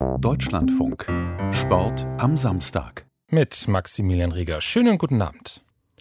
Deutschlandfunk. Sport am Samstag. Mit Maximilian Rieger. Schönen guten Abend.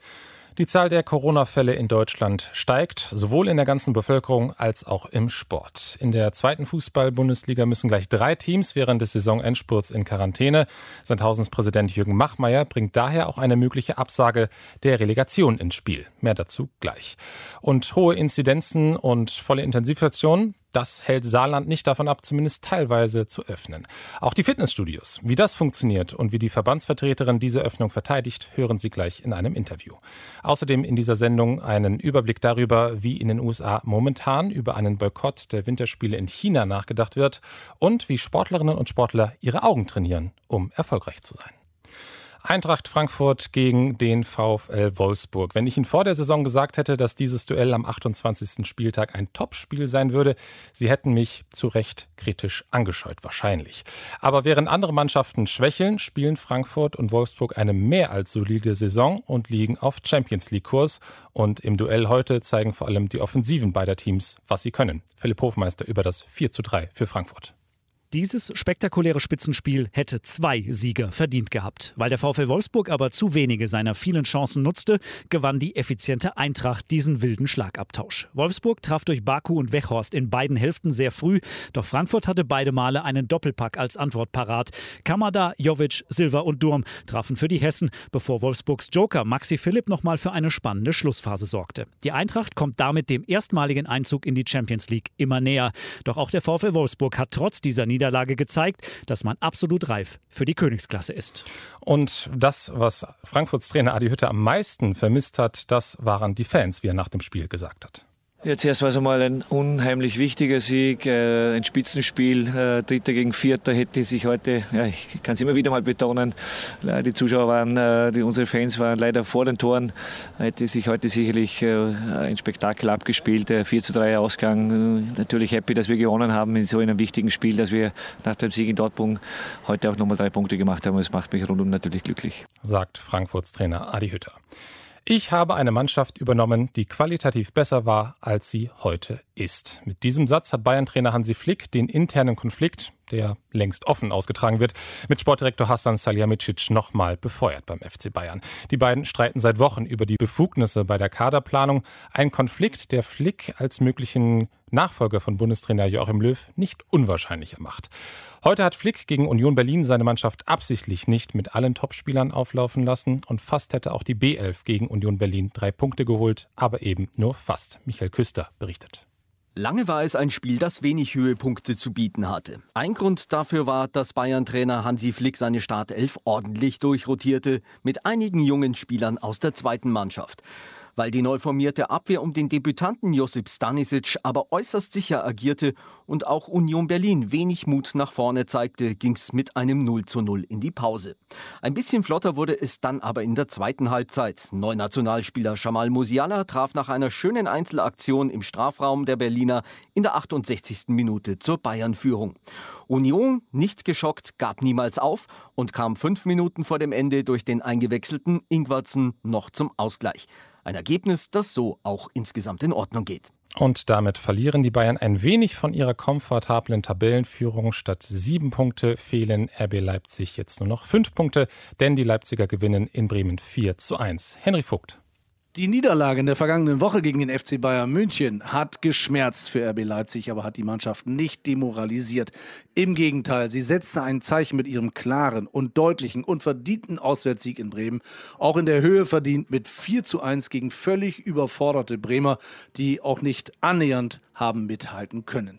Die Zahl der Corona-Fälle in Deutschland steigt, sowohl in der ganzen Bevölkerung als auch im Sport. In der zweiten Fußball-Bundesliga müssen gleich 3 Teams während des Saisonendspurts in Quarantäne. Sandhausens Präsident Jürgen Machmeier bringt daher auch eine mögliche Absage der Relegation ins Spiel. Mehr dazu gleich. Und hohe Inzidenzen und volle Intensivstationen, das hält Saarland nicht davon ab, zumindest teilweise zu öffnen. Auch die Fitnessstudios, wie das funktioniert und wie die Verbandsvertreterin diese Öffnung verteidigt, hören Sie gleich in einem Interview. Außerdem in dieser Sendung einen Überblick darüber, wie in den USA momentan über einen Boykott der Winterspiele in China nachgedacht wird und wie Sportlerinnen und Sportler ihre Augen trainieren, um erfolgreich zu sein. Eintracht Frankfurt gegen den VfL Wolfsburg. Wenn ich Ihnen vor der Saison gesagt hätte, dass dieses Duell am 28. Spieltag ein Topspiel sein würde, Sie hätten mich zu Recht kritisch angescheut, wahrscheinlich. Aber während andere Mannschaften schwächeln, spielen Frankfurt und Wolfsburg eine mehr als solide Saison und liegen auf Champions-League-Kurs. Und im Duell heute zeigen vor allem die Offensiven beider Teams, was sie können. Philipp Hofmeister über das 4:3 für Frankfurt. Dieses spektakuläre Spitzenspiel hätte 2 Sieger verdient gehabt. Weil der VfL Wolfsburg aber zu wenige seiner vielen Chancen nutzte, gewann die effiziente Eintracht diesen wilden Schlagabtausch. Wolfsburg traf durch Baku und Weghorst in beiden Hälften sehr früh, doch Frankfurt hatte beide Male einen Doppelpack als Antwort parat. Kamada, Jovic, Silva und Durm trafen für die Hessen, bevor Wolfsburgs Joker Maxi Philipp nochmal für eine spannende Schlussphase sorgte. Die Eintracht kommt damit dem erstmaligen Einzug in die Champions League immer näher. Doch auch der VfL Wolfsburg hat trotz dieser Niederlage gezeigt, dass man absolut reif für die Königsklasse ist. Und das, was Frankfurts Trainer Adi Hütter am meisten vermisst hat, das waren die Fans, wie er nach dem Spiel gesagt hat. Ja, zuerst war es einmal ein unheimlich wichtiger Sieg, ein Spitzenspiel, Dritter gegen Vierter hätte sich heute, ja, ich kann es immer wieder mal betonen, die Zuschauer waren, unsere Fans waren leider vor den Toren, hätte sich heute sicherlich ein Spektakel abgespielt, 4:3 Ausgang, natürlich happy, dass wir gewonnen haben in so einem wichtigen Spiel, dass wir nach dem Sieg in Dortmund heute auch nochmal 3 Punkte gemacht haben, das macht mich rundum natürlich glücklich. Sagt Frankfurts Trainer Adi Hütter. Ich habe eine Mannschaft übernommen, die qualitativ besser war, als sie heute ist. Mit diesem Satz hat Bayern-Trainer Hansi Flick den internen Konflikt, der längst offen ausgetragen wird, mit Sportdirektor Hasan Salihamidzic nochmal befeuert beim FC Bayern. Die beiden streiten seit Wochen über die Befugnisse bei der Kaderplanung. Ein Konflikt, der Flick als möglichen Nachfolger von Bundestrainer Joachim Löw nicht unwahrscheinlicher macht. Heute hat Flick gegen Union Berlin seine Mannschaft absichtlich nicht mit allen Topspielern auflaufen lassen und fast hätte auch die B11 gegen Union Berlin 3 Punkte geholt, aber eben nur fast. Michael Küster berichtet. Lange war es ein Spiel, das wenig Höhepunkte zu bieten hatte. Ein Grund dafür war, dass Bayern-Trainer Hansi Flick seine Startelf ordentlich durchrotierte, mit einigen jungen Spielern aus der zweiten Mannschaft. Weil die neu formierte Abwehr um den Debütanten Josip Stanisic aber äußerst sicher agierte und auch Union Berlin wenig Mut nach vorne zeigte, ging's mit einem 0:0 in die Pause. Ein bisschen flotter wurde es dann aber in der zweiten Halbzeit. Neunationalspieler Jamal Musiala traf nach einer schönen Einzelaktion im Strafraum der Berliner in der 68. Minute zur Bayern-Führung. Union, nicht geschockt, gab niemals auf und kam 5 Minuten vor dem Ende durch den eingewechselten Ingwertsen noch zum Ausgleich. Ein Ergebnis, das so auch insgesamt in Ordnung geht. Und damit verlieren die Bayern ein wenig von ihrer komfortablen Tabellenführung. Statt 7 Punkte fehlen RB Leipzig jetzt nur noch 5 Punkte, denn die Leipziger gewinnen in Bremen 4:1. Henry Vogt. Die Niederlage in der vergangenen Woche gegen den FC Bayern München hat geschmerzt für RB Leipzig, aber hat die Mannschaft nicht demoralisiert. Im Gegenteil, sie setzte ein Zeichen mit ihrem klaren und deutlichen und verdienten Auswärtssieg in Bremen. Auch in der Höhe verdient mit 4:1 gegen völlig überforderte Bremer, die auch nicht annähernd haben mithalten können.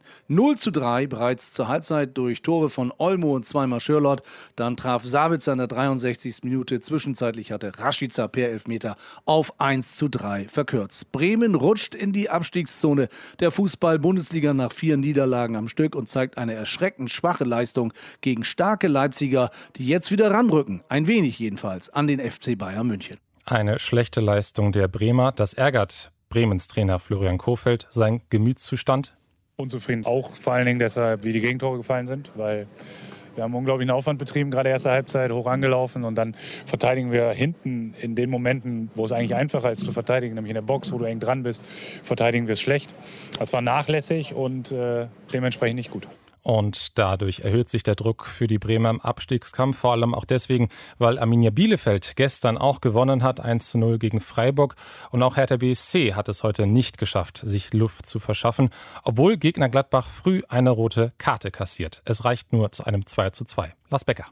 0:3 bereits zur Halbzeit durch Tore von Olmo und zweimal Schürrlot. Dann traf Sabitzer in der 63. Minute. Zwischenzeitlich hatte Rashica per Elfmeter auf 1:3 verkürzt. Bremen rutscht in die Abstiegszone der Fußball-Bundesliga nach 4 Niederlagen am Stück und zeigt eine erschreckend schwache Leistung gegen starke Leipziger, die jetzt wieder ranrücken. Ein wenig jedenfalls an den FC Bayern München. Eine schlechte Leistung der Bremer, das ärgert Bremens Trainer Florian Kohfeldt. Sein Gemütszustand? Unzufrieden. Auch vor allen Dingen deshalb, wie die Gegentore gefallen sind, weil wir haben unglaublichen Aufwand betrieben, gerade erste Halbzeit, hoch angelaufen und dann verteidigen wir hinten in den Momenten, wo es eigentlich einfacher ist zu verteidigen, nämlich in der Box, wo du eng dran bist, verteidigen wir es schlecht. Das war nachlässig und dementsprechend nicht gut. Und dadurch erhöht sich der Druck für die Bremer im Abstiegskampf, vor allem auch deswegen, weil Arminia Bielefeld gestern auch gewonnen hat, 1:0 gegen Freiburg. Und auch Hertha BSC hat es heute nicht geschafft, sich Luft zu verschaffen, obwohl Gegner Gladbach früh eine rote Karte kassiert. Es reicht nur zu einem 2:2. Lars Becker.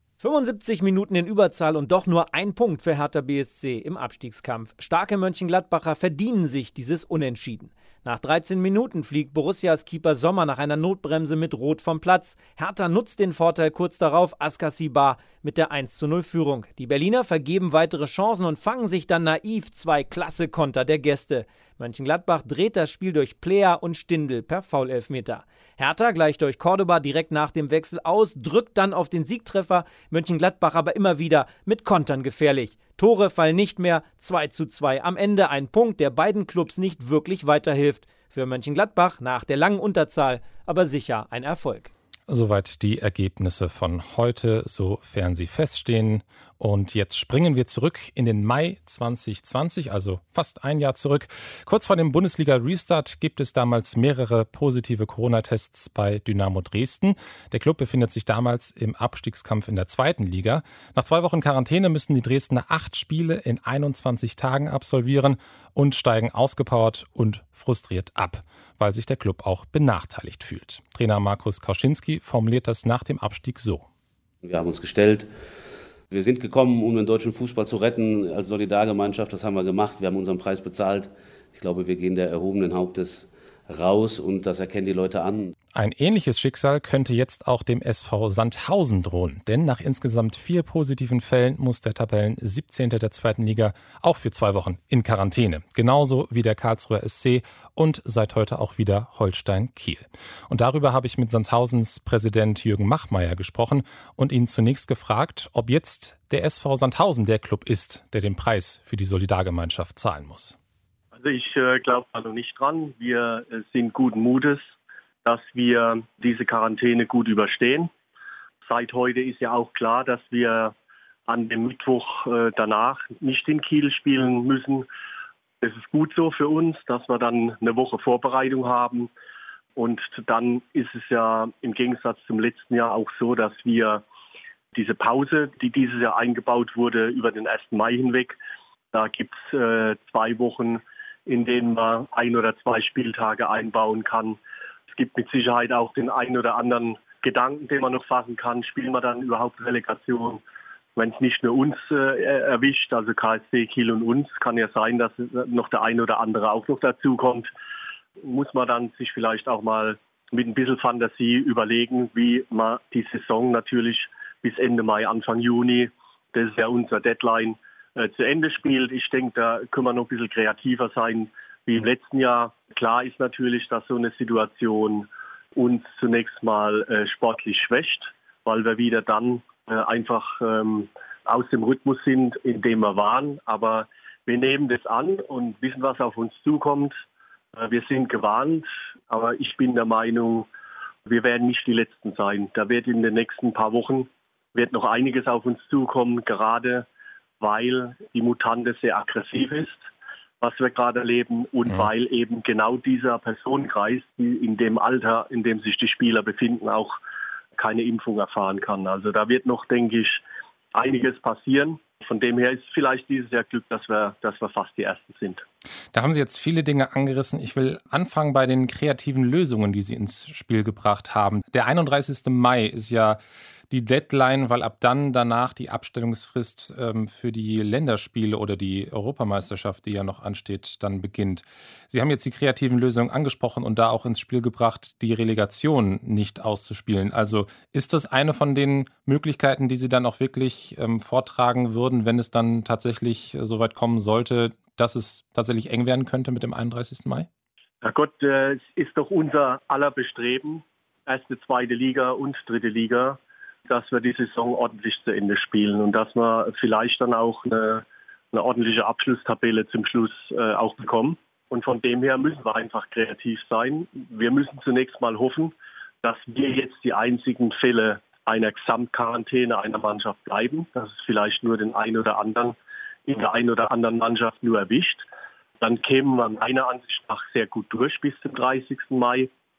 75 Minuten in Überzahl und doch nur ein Punkt für Hertha BSC im Abstiegskampf. Starke Mönchengladbacher verdienen sich dieses Unentschieden. Nach 13 Minuten fliegt Borussias Keeper Sommer nach einer Notbremse mit Rot vom Platz. Hertha nutzt den Vorteil kurz darauf, Askasibar mit der 1:0 Führung. Die Berliner vergeben weitere Chancen und fangen sich dann naiv 2 Klasse-Konter der Gäste. Mönchengladbach dreht das Spiel durch Plea und Stindl per Foul-Elfmeter. Hertha gleicht durch Cordoba direkt nach dem Wechsel aus, drückt dann auf den Siegtreffer. Mönchengladbach aber immer wieder mit Kontern gefährlich. Tore fallen nicht mehr, 2:2 am Ende, ein Punkt, der beiden Clubs nicht wirklich weiterhilft. Für Mönchengladbach nach der langen Unterzahl aber sicher ein Erfolg. Soweit die Ergebnisse von heute, sofern sie feststehen. Und jetzt springen wir zurück in den Mai 2020, also fast ein Jahr zurück. Kurz vor dem Bundesliga-Restart gibt es damals mehrere positive Corona-Tests bei Dynamo Dresden. Der Club befindet sich damals im Abstiegskampf in der 2. Liga. Nach 2 Wochen Quarantäne müssen die Dresdner 8 Spiele in 21 Tagen absolvieren und steigen ausgepowert und frustriert ab, weil sich der Club auch benachteiligt fühlt. Trainer Markus Kauschinski formuliert das nach dem Abstieg so. Wir haben uns gestellt. Wir sind gekommen, um den deutschen Fußball zu retten als Solidargemeinschaft. Das haben wir gemacht. Wir haben unseren Preis bezahlt. Ich glaube, wir gehen der erhobenen Hauptes raus und das erkennen die Leute an. Ein ähnliches Schicksal könnte jetzt auch dem SV Sandhausen drohen. Denn nach insgesamt 4 positiven Fällen muss der Tabellen 17. der 2. Liga auch für 2 Wochen in Quarantäne. Genauso wie der Karlsruher SC und seit heute auch wieder Holstein Kiel. Und darüber habe ich mit Sandhausens Präsident Jürgen Machmeier gesprochen und ihn zunächst gefragt, ob jetzt der SV Sandhausen der Club ist, der den Preis für die Solidargemeinschaft zahlen muss. Also ich glaube da noch nicht dran. Wir sind guten Mutes, dass wir diese Quarantäne gut überstehen. Seit heute ist ja auch klar, dass wir an dem Mittwoch danach nicht in Kiel spielen müssen. Es ist gut so für uns, dass wir dann eine Woche Vorbereitung haben. Und dann ist es ja im Gegensatz zum letzten Jahr auch so, dass wir diese Pause, die dieses Jahr eingebaut wurde, über den 1. Mai hinweg, da gibt es 2 Wochen, in denen man 1 oder 2 Spieltage einbauen kann. Es gibt mit Sicherheit auch den einen oder anderen Gedanken, den man noch fassen kann. Spielen wir dann überhaupt Relegation, wenn es nicht nur uns erwischt, also KSC, Kiel und uns, kann ja sein, dass noch der eine oder andere auch noch dazu kommt. Muss man dann sich vielleicht auch mal mit ein bisschen Fantasie überlegen, wie man die Saison natürlich bis Ende Mai, Anfang Juni, das ist ja unser Deadline, zu Ende spielt. Ich denke, da können wir noch ein bisschen kreativer sein wie im letzten Jahr. Klar ist natürlich, dass so eine Situation uns zunächst mal sportlich schwächt, weil wir wieder dann einfach aus dem Rhythmus sind, in dem wir waren. Aber wir nehmen das an und wissen, was auf uns zukommt. Wir sind gewarnt, aber ich bin der Meinung, wir werden nicht die Letzten sein. Da wird in den nächsten paar Wochen wird noch einiges auf uns zukommen, gerade weil die Mutante sehr aggressiv ist, was wir gerade erleben, und weil eben genau dieser Personenkreis, die in dem Alter, in dem sich die Spieler befinden, auch keine Impfung erfahren kann. Also da wird noch, denke ich, einiges passieren. Von dem her ist vielleicht dieses Jahr Glück, dass wir fast die Ersten sind. Da haben Sie jetzt viele Dinge angerissen. Ich will anfangen bei den kreativen Lösungen, die Sie ins Spiel gebracht haben. Der 31. Mai ist ja die Deadline, weil ab dann danach die Abstellungsfrist für die Länderspiele oder die Europameisterschaft, die ja noch ansteht, dann beginnt. Sie haben jetzt die kreativen Lösungen angesprochen und da auch ins Spiel gebracht, die Relegation nicht auszuspielen. Also ist das eine von den Möglichkeiten, die Sie dann auch wirklich vortragen würden, wenn es dann tatsächlich so weit kommen sollte, dass es tatsächlich eng werden könnte mit dem 31. Mai? Ja Gott, es ist doch unser aller Bestreben, 1., 2. Liga und 3. Liga, dass wir die Saison ordentlich zu Ende spielen und dass wir vielleicht dann auch eine ordentliche Abschlusstabelle zum Schluss auch bekommen. Und von dem her müssen wir einfach kreativ sein. Wir müssen zunächst mal hoffen, dass wir jetzt die einzigen Fälle einer Gesamtquarantäne einer Mannschaft bleiben, dass es vielleicht nur den einen oder anderen in der einen oder anderen Mannschaft nur erwischt. Dann kämen wir meiner Ansicht nach sehr gut durch bis zum 30. Mai.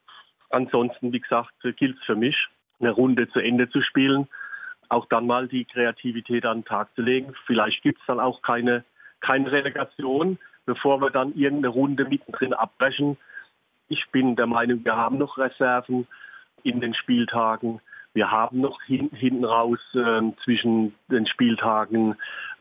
Ansonsten, wie gesagt, gilt es für mich, eine Runde zu Ende zu spielen, auch dann mal die Kreativität an den Tag zu legen. Vielleicht gibt es dann auch keine Relegation, bevor wir dann irgendeine Runde mittendrin abbrechen. Ich bin der Meinung, wir haben noch Reserven in den Spieltagen. Wir haben noch hinten raus zwischen den Spieltagen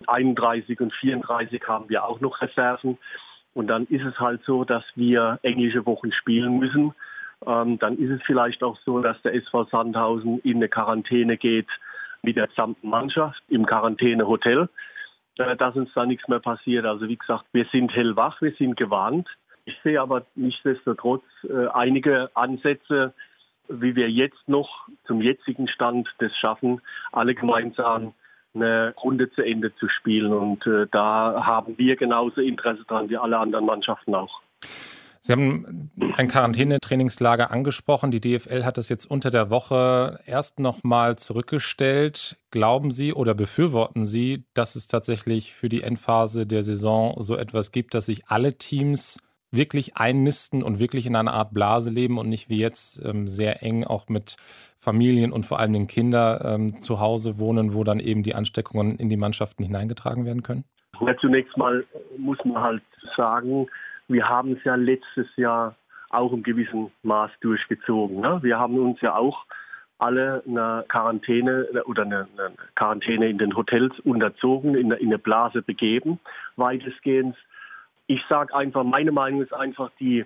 31 und 34 haben wir auch noch Reserven. Und dann ist es halt so, dass wir englische Wochen spielen müssen. Dann ist es vielleicht auch so, dass der SV Sandhausen in eine Quarantäne geht mit der gesamten Mannschaft im Quarantänehotel, dass uns da nichts mehr passiert. Also wie gesagt, wir sind hellwach, wir sind gewarnt. Ich sehe aber nichtsdestotrotz einige Ansätze, wie wir jetzt noch zum jetzigen Stand das schaffen, alle gemeinsam eine Runde zu Ende zu spielen. Und da haben wir genauso Interesse dran wie alle anderen Mannschaften auch. Sie haben ein Quarantänetrainingslager angesprochen. Die DFL hat das jetzt unter der Woche erst noch mal zurückgestellt. Glauben Sie oder befürworten Sie, dass es tatsächlich für die Endphase der Saison so etwas gibt, dass sich alle Teams wirklich einnisten und wirklich in einer Art Blase leben und nicht wie jetzt sehr eng auch mit Familien und vor allem den Kindern zu Hause wohnen, wo dann eben die Ansteckungen in die Mannschaften hineingetragen werden können? Ja, zunächst mal muss man halt sagen, wir haben es ja letztes Jahr auch im gewissen Maß durchgezogen. Ne? Wir haben uns ja auch alle eine Quarantäne oder eine Quarantäne in den Hotels unterzogen, in eine Blase begeben, weitestgehend. Ich sage einfach, meine Meinung ist einfach, die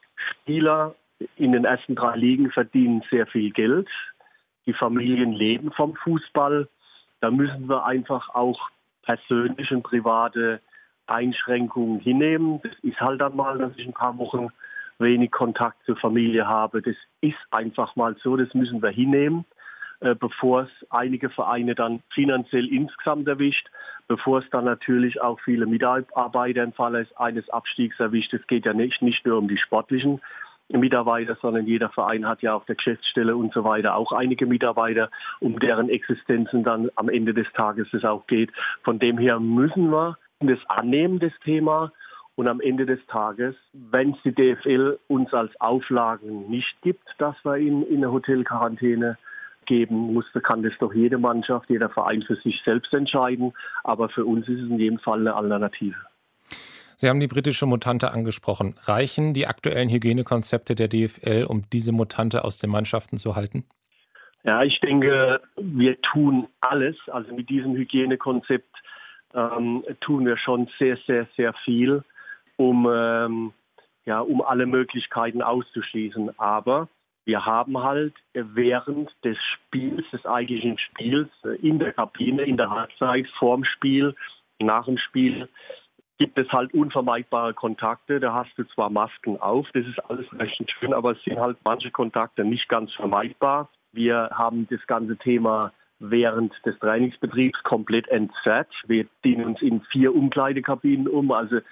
Spieler in den ersten 3 Ligen verdienen sehr viel Geld. Die Familien leben vom Fußball. Da müssen wir einfach auch persönliche und private Einschränkungen hinnehmen. Das ist halt dann mal, dass ich ein paar Wochen wenig Kontakt zur Familie habe. Das ist einfach mal so, das müssen wir hinnehmen, bevor es einige Vereine dann finanziell insgesamt erwischt, bevor es dann natürlich auch viele Mitarbeiter im Falle eines Abstiegs erwischt. Es geht ja nicht nur um die sportlichen Mitarbeiter, sondern jeder Verein hat ja auf der Geschäftsstelle und so weiter auch einige Mitarbeiter, um deren Existenzen dann am Ende des Tages es auch geht. Von dem her müssen wir das annehmen, das Thema. Und am Ende des Tages, wenn es die DFL uns als Auflagen nicht gibt, dass wir in eine Hotelquarantäne geben muss, kann das doch jede Mannschaft, jeder Verein für sich selbst entscheiden. Aber für uns ist es in jedem Fall eine Alternative. Sie haben die britische Mutante angesprochen. Reichen die aktuellen Hygienekonzepte der DFL, um diese Mutante aus den Mannschaften zu halten? Ja, ich denke, wir tun alles. Also mit diesem Hygienekonzept tun wir schon sehr, sehr, sehr viel, um alle Möglichkeiten auszuschließen. Aber wir haben halt während des Spiels, des eigentlichen Spiels, in der Kabine, in der Halbzeit, vorm Spiel, nach dem Spiel, gibt es halt unvermeidbare Kontakte. Da hast du zwar Masken auf, das ist alles recht schön, aber es sind halt manche Kontakte nicht ganz vermeidbar. Wir haben das ganze Thema während des Trainingsbetriebs komplett entzerrt. Wir ziehen uns in 4 Umkleidekabinen um.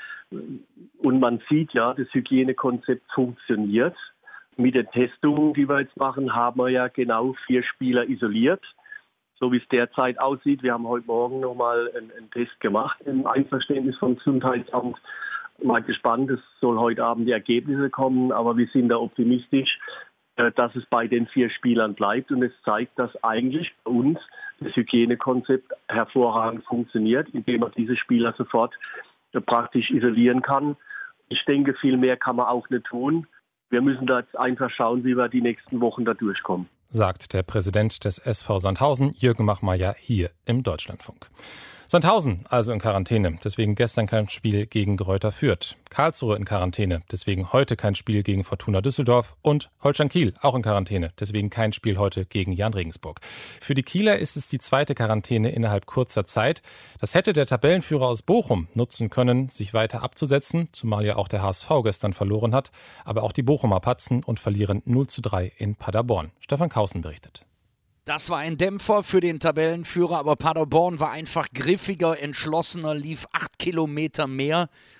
Und man sieht ja, das Hygienekonzept funktioniert. Mit den Testungen, die wir jetzt machen, haben wir ja genau 4 Spieler isoliert. So wie es derzeit aussieht. Wir haben heute Morgen nochmal einen Test gemacht im Einverständnis vom Gesundheitsamt. Mal gespannt, es soll heute Abend die Ergebnisse kommen, aber wir sind da optimistisch, dass es bei den 4 Spielern bleibt. Und es zeigt, dass eigentlich bei uns das Hygienekonzept hervorragend funktioniert, indem man diese Spieler sofort praktisch isolieren kann. Ich denke, viel mehr kann man auch nicht tun. Wir müssen da jetzt einfach schauen, wie wir die nächsten Wochen da durchkommen. Sagt der Präsident des SV Sandhausen, Jürgen Machmeier, hier im Deutschlandfunk. Sandhausen also in Quarantäne, deswegen gestern kein Spiel gegen Greuther Fürth. Karlsruhe in Quarantäne, deswegen heute kein Spiel gegen Fortuna Düsseldorf. Und Holstein Kiel auch in Quarantäne, deswegen kein Spiel heute gegen Jan Regensburg. Für die Kieler ist es die 2. Quarantäne innerhalb kurzer Zeit. Das hätte der Tabellenführer aus Bochum nutzen können, sich weiter abzusetzen, zumal ja auch der HSV gestern verloren hat. Aber auch die Bochumer patzen und verlieren 0:3 in Paderborn. Stefan Kausen berichtet. Das war ein Dämpfer für den Tabellenführer, aber Paderborn war einfach griffiger, entschlossener, lief 8 Kilometer mehr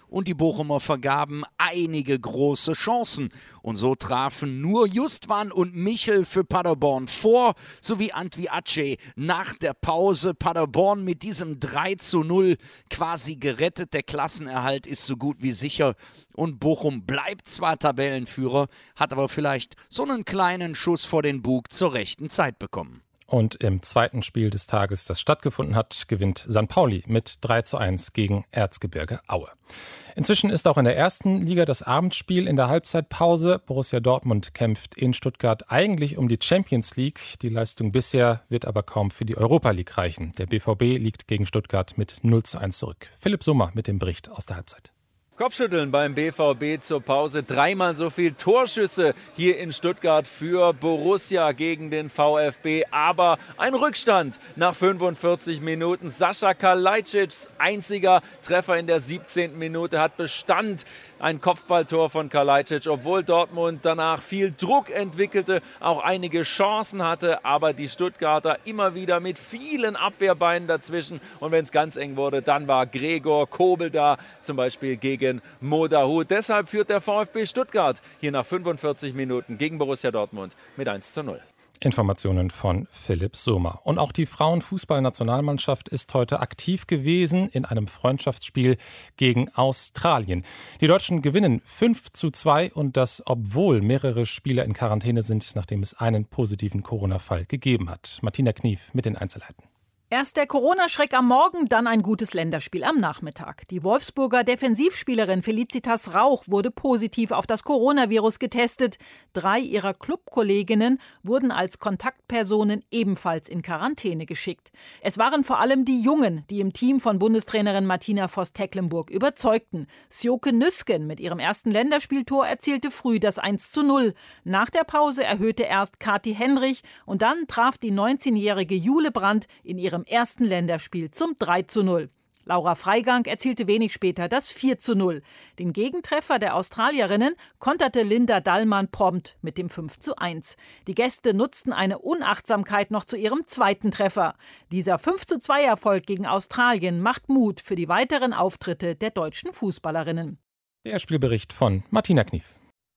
und die Bochumer vergaben einige große Chancen. Und so trafen nur Justwan und Michel für Paderborn vor, sowie Antwi Ace nach der Pause. Paderborn mit diesem 3:0 quasi gerettet. Der Klassenerhalt ist so gut wie sicher. Und Bochum bleibt zwar Tabellenführer, hat aber vielleicht so einen kleinen Schuss vor den Bug zur rechten Zeit bekommen. Und im zweiten Spiel des Tages, das stattgefunden hat, gewinnt St. Pauli mit 3:1 gegen Erzgebirge Aue. Inzwischen ist auch in der ersten Liga das Abendspiel in der Halbzeitpause. Borussia Dortmund kämpft in Stuttgart eigentlich um die Champions League. Die Leistung bisher wird aber kaum für die Europa League reichen. Der BVB liegt gegen Stuttgart mit 0:1 zurück. Philipp Sommer mit dem Bericht aus der Halbzeit. Kopfschütteln beim BVB zur Pause. 3-mal so viel Torschüsse hier in Stuttgart für Borussia gegen den VfB. Aber ein Rückstand nach 45 Minuten. Sascha Kalajdzics einziger Treffer in der 17. Minute hat Bestand. Ein Kopfballtor von Kalajdzic, obwohl Dortmund danach viel Druck entwickelte, auch einige Chancen hatte. Aber die Stuttgarter immer wieder mit vielen Abwehrbeinen dazwischen. Und wenn es ganz eng wurde, dann war Gregor Kobel da, zum Beispiel gegen Modahut. Deshalb führt der VfB Stuttgart hier nach 45 Minuten gegen Borussia Dortmund mit 1:0. Informationen von Philipp Sommer. Und auch die Frauenfußballnationalmannschaft ist heute aktiv gewesen in einem Freundschaftsspiel gegen Australien. Die Deutschen gewinnen 5:2 und das, obwohl mehrere Spieler in Quarantäne sind, nachdem es einen positiven Corona-Fall gegeben hat. Martina Knief mit den Einzelheiten. Erst der Corona-Schreck am Morgen, dann ein gutes Länderspiel am Nachmittag. Die Wolfsburger Defensivspielerin Felicitas Rauch wurde positiv auf das Coronavirus getestet. 3 ihrer Clubkolleginnen wurden als Kontaktpersonen ebenfalls in Quarantäne geschickt. Es waren vor allem die Jungen, die im Team von Bundestrainerin Martina Voss-Tecklenburg überzeugten. Sjoke Nüsken mit ihrem ersten Länderspieltor erzielte früh das 1:0. Nach der Pause erhöhte erst Kathi Henrich und dann traf die 19-jährige Jule Brandt in ihrem ersten Länderspiel zum 3:0. Laura Freigang erzielte wenig später das 4:0. Den Gegentreffer der Australierinnen konterte Linda Dallmann prompt mit dem 5:1. Die Gäste nutzten eine Unachtsamkeit noch zu ihrem zweiten Treffer. Dieser 5:2-Erfolg gegen Australien macht Mut für die weiteren Auftritte der deutschen Fußballerinnen. Der Spielbericht von Martina Knief.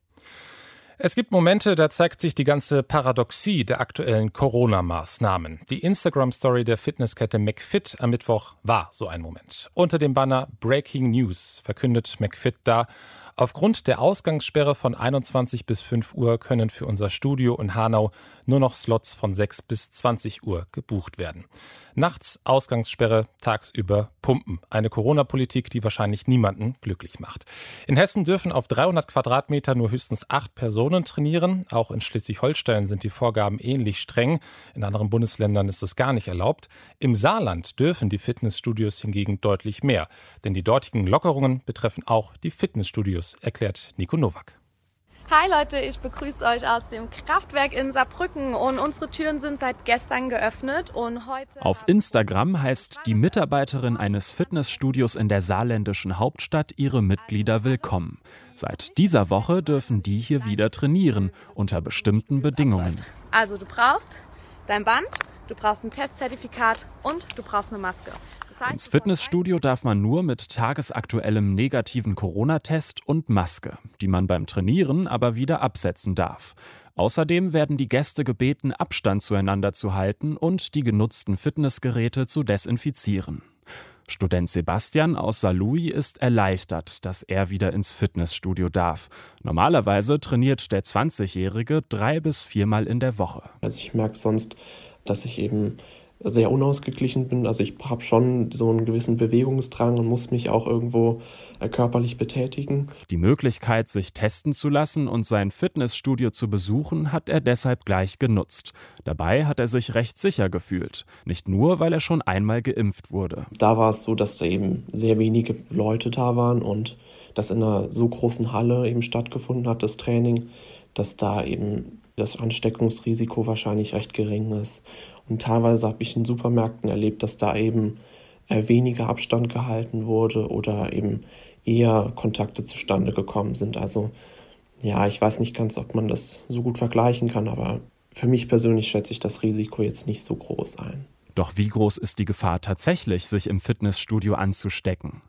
Es gibt Momente, da zeigt sich die ganze Paradoxie der aktuellen Corona-Maßnahmen. Die Instagram-Story der Fitnesskette McFit am Mittwoch war so ein Moment. Unter dem Banner Breaking News verkündet McFit da: Aufgrund der Ausgangssperre von 21 bis 5 Uhr können für unser Studio in Hanau nur noch Slots von 6 bis 20 Uhr gebucht werden. Nachts Ausgangssperre, tagsüber Pumpen. Eine Corona-Politik, die wahrscheinlich niemanden glücklich macht. In Hessen dürfen auf 300 Quadratmeter nur höchstens 8 Personen trainieren. Auch in Schleswig-Holstein sind die Vorgaben ähnlich streng. In anderen Bundesländern ist es gar nicht erlaubt. Im Saarland dürfen die Fitnessstudios hingegen deutlich mehr. Denn die dortigen Lockerungen betreffen auch die Fitnessstudios, erklärt Nico Nowak. Hi Leute, ich begrüße euch aus dem Kraftwerk in Saarbrücken und unsere Türen sind seit gestern geöffnet und heute... Auf Instagram heißt die Mitarbeiterin eines Fitnessstudios in der saarländischen Hauptstadt ihre Mitglieder willkommen. Seit dieser Woche dürfen die hier wieder trainieren, unter bestimmten Bedingungen. Also du brauchst dein Band, du brauchst ein Testzertifikat und du brauchst eine Maske. Ins Fitnessstudio darf man nur mit tagesaktuellem negativen Corona-Test und Maske, die man beim Trainieren aber wieder absetzen darf. Außerdem werden die Gäste gebeten, Abstand zueinander zu halten und die genutzten Fitnessgeräte zu desinfizieren. Student Sebastian aus Saarlouis ist erleichtert, dass er wieder ins Fitnessstudio darf. Normalerweise trainiert der 20-Jährige 3 bis 4 Mal in der Woche. Also ich merke sonst, dass ich eben sehr unausgeglichen bin. Also ich habe schon so einen gewissen Bewegungsdrang und muss mich auch irgendwo körperlich betätigen. Die Möglichkeit, sich testen zu lassen und sein Fitnessstudio zu besuchen, hat er deshalb gleich genutzt. Dabei hat er sich recht sicher gefühlt. Nicht nur, weil er schon einmal geimpft wurde. Da war es so, dass da eben sehr wenige Leute da waren und das in einer so großen Halle eben stattgefunden hat, das Training, dass da eben das Ansteckungsrisiko wahrscheinlich recht gering ist. Und teilweise habe ich in Supermärkten erlebt, dass da eben weniger Abstand gehalten wurde oder eben eher Kontakte zustande gekommen sind. Also ja, ich weiß nicht ganz, ob man das so gut vergleichen kann, aber für mich persönlich schätze ich das Risiko jetzt nicht so groß ein. Doch wie groß ist die Gefahr tatsächlich, sich im Fitnessstudio anzustecken?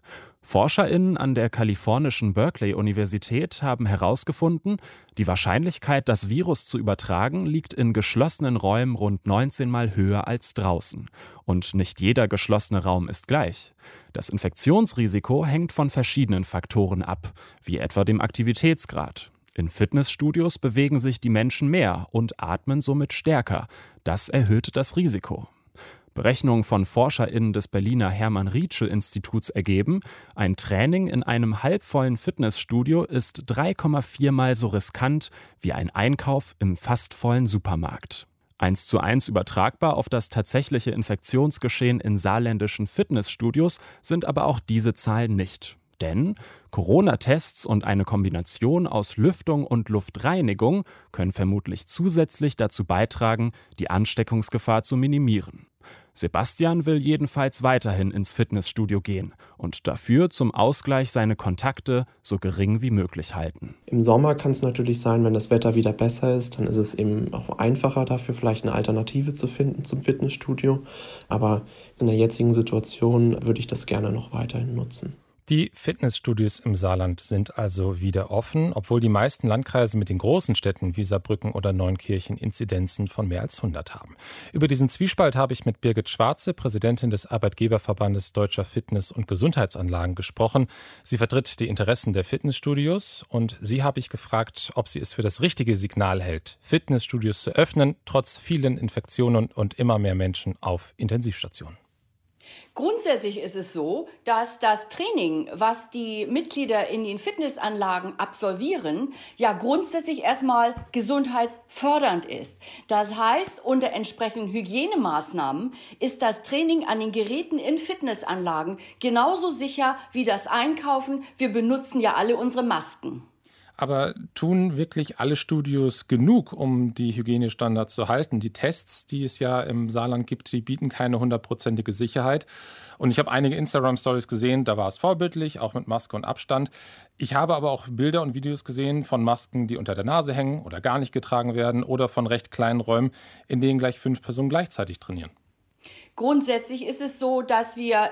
ForscherInnen an der kalifornischen Berkeley-Universität haben herausgefunden, die Wahrscheinlichkeit, das Virus zu übertragen, liegt in geschlossenen Räumen rund 19 Mal höher als draußen. Und nicht jeder geschlossene Raum ist gleich. Das Infektionsrisiko hängt von verschiedenen Faktoren ab, wie etwa dem Aktivitätsgrad. In Fitnessstudios bewegen sich die Menschen mehr und atmen somit stärker. Das erhöht das Risiko. Berechnungen von ForscherInnen des Berliner Hermann-Rietschel-Instituts ergeben, ein Training in einem halbvollen Fitnessstudio ist 3,4 Mal so riskant wie ein Einkauf im fast vollen Supermarkt. 1:1 übertragbar auf das tatsächliche Infektionsgeschehen in saarländischen Fitnessstudios sind aber auch diese Zahlen nicht. Denn Corona-Tests und eine Kombination aus Lüftung und Luftreinigung können vermutlich zusätzlich dazu beitragen, die Ansteckungsgefahr zu minimieren. Sebastian will jedenfalls weiterhin ins Fitnessstudio gehen und dafür zum Ausgleich seine Kontakte so gering wie möglich halten. Im Sommer kann es natürlich sein, wenn das Wetter wieder besser ist, dann ist es eben auch einfacher dafür, vielleicht eine Alternative zu finden zum Fitnessstudio. Aber in der jetzigen Situation würde ich das gerne noch weiterhin nutzen. Die Fitnessstudios im Saarland sind also wieder offen, obwohl die meisten Landkreise mit den großen Städten wie Saarbrücken oder Neunkirchen Inzidenzen von mehr als 100 haben. Über diesen Zwiespalt habe ich mit Birgit Schwarze, Präsidentin des Arbeitgeberverbandes Deutscher Fitness- und Gesundheitsanlagen, gesprochen. Sie vertritt die Interessen der Fitnessstudios und sie habe ich gefragt, ob sie es für das richtige Signal hält, Fitnessstudios zu öffnen, trotz vielen Infektionen und immer mehr Menschen auf Intensivstationen. Grundsätzlich ist es so, dass das Training, was die Mitglieder in den Fitnessanlagen absolvieren, ja grundsätzlich erstmal gesundheitsfördernd ist. Das heißt, unter entsprechenden Hygienemaßnahmen ist das Training an den Geräten in Fitnessanlagen genauso sicher wie das Einkaufen. Wir benutzen ja alle unsere Masken. Aber tun wirklich alle Studios genug, um die Hygienestandards zu halten? Die Tests, die es ja im Saarland gibt, die bieten keine 100%ige Sicherheit. Und ich habe einige Instagram-Stories gesehen, da war es vorbildlich, auch mit Maske und Abstand. Ich habe aber auch Bilder und Videos gesehen von Masken, die unter der Nase hängen oder gar nicht getragen werden oder von recht kleinen Räumen, in denen gleich 5 Personen gleichzeitig trainieren. Grundsätzlich ist es so, dass wir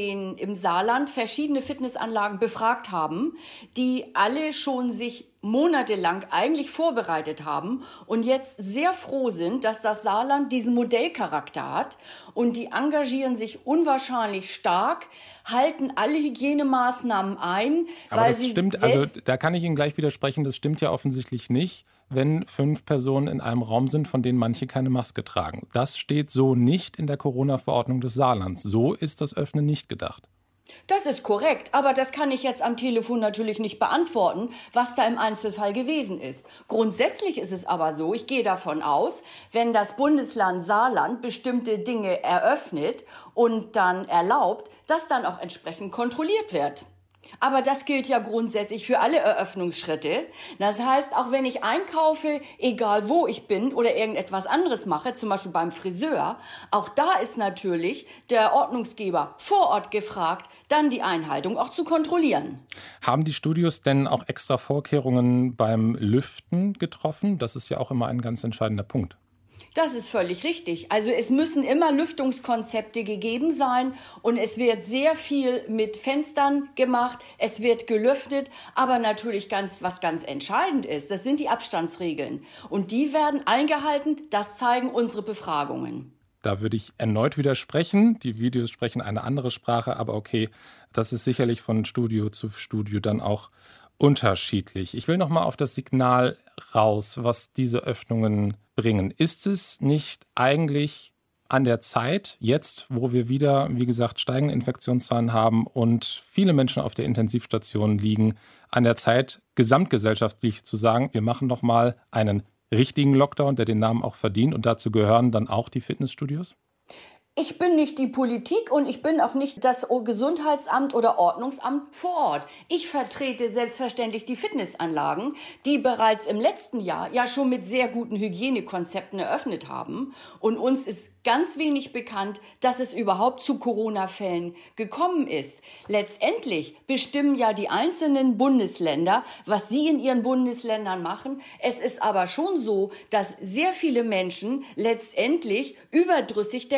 im Saarland verschiedene Fitnessanlagen befragt haben, die alle schon sich monatelang eigentlich vorbereitet haben und jetzt sehr froh sind, dass das Saarland diesen Modellcharakter hat. Und die engagieren sich unwahrscheinlich stark, halten alle Hygienemaßnahmen ein. Aber das stimmt, also da kann ich Ihnen gleich widersprechen, das stimmt ja offensichtlich nicht, wenn 5 Personen in einem Raum sind, von denen manche keine Maske tragen. Das steht so nicht in der Corona-Verordnung des Saarlands. So ist das Öffnen nicht gedacht. Das ist korrekt, aber das kann ich jetzt am Telefon natürlich nicht beantworten, was da im Einzelfall gewesen ist. Grundsätzlich ist es aber so, ich gehe davon aus, wenn das Bundesland Saarland bestimmte Dinge eröffnet und dann erlaubt, dass dann auch entsprechend kontrolliert wird. Aber das gilt ja grundsätzlich für alle Eröffnungsschritte. Das heißt, auch wenn ich einkaufe, egal wo ich bin oder irgendetwas anderes mache, zum Beispiel beim Friseur, auch da ist natürlich der Ordnungsgeber vor Ort gefragt, dann die Einhaltung auch zu kontrollieren. Haben die Studios denn auch extra Vorkehrungen beim Lüften getroffen? Das ist ja auch immer ein ganz entscheidender Punkt. Das ist völlig richtig. Also es müssen immer Lüftungskonzepte gegeben sein und es wird sehr viel mit Fenstern gemacht, es wird gelüftet, aber natürlich was ganz entscheidend ist, das sind die Abstandsregeln und die werden eingehalten, das zeigen unsere Befragungen. Da würde ich erneut widersprechen. Die Videos sprechen eine andere Sprache, aber okay, das ist sicherlich von Studio zu Studio dann auch unterschiedlich. Ich will noch mal auf das Signal raus, was diese Öffnungen bringen. Ist es nicht eigentlich an der Zeit, jetzt, wo wir wieder, wie gesagt, steigende Infektionszahlen haben und viele Menschen auf der Intensivstation liegen, an der Zeit, gesamtgesellschaftlich zu sagen, wir machen noch mal einen richtigen Lockdown, der den Namen auch verdient und dazu gehören dann auch die Fitnessstudios? Ich bin nicht die Politik und ich bin auch nicht das Gesundheitsamt oder Ordnungsamt vor Ort. Ich vertrete selbstverständlich die Fitnessanlagen, die bereits im letzten Jahr ja schon mit sehr guten Hygienekonzepten eröffnet haben. Und uns ist ganz wenig bekannt, dass es überhaupt zu Corona-Fällen gekommen ist. Letztendlich bestimmen ja die einzelnen Bundesländer, was sie in ihren Bundesländern machen. Es ist aber schon so, dass sehr viele Menschen letztendlich überdrüssig der ganzen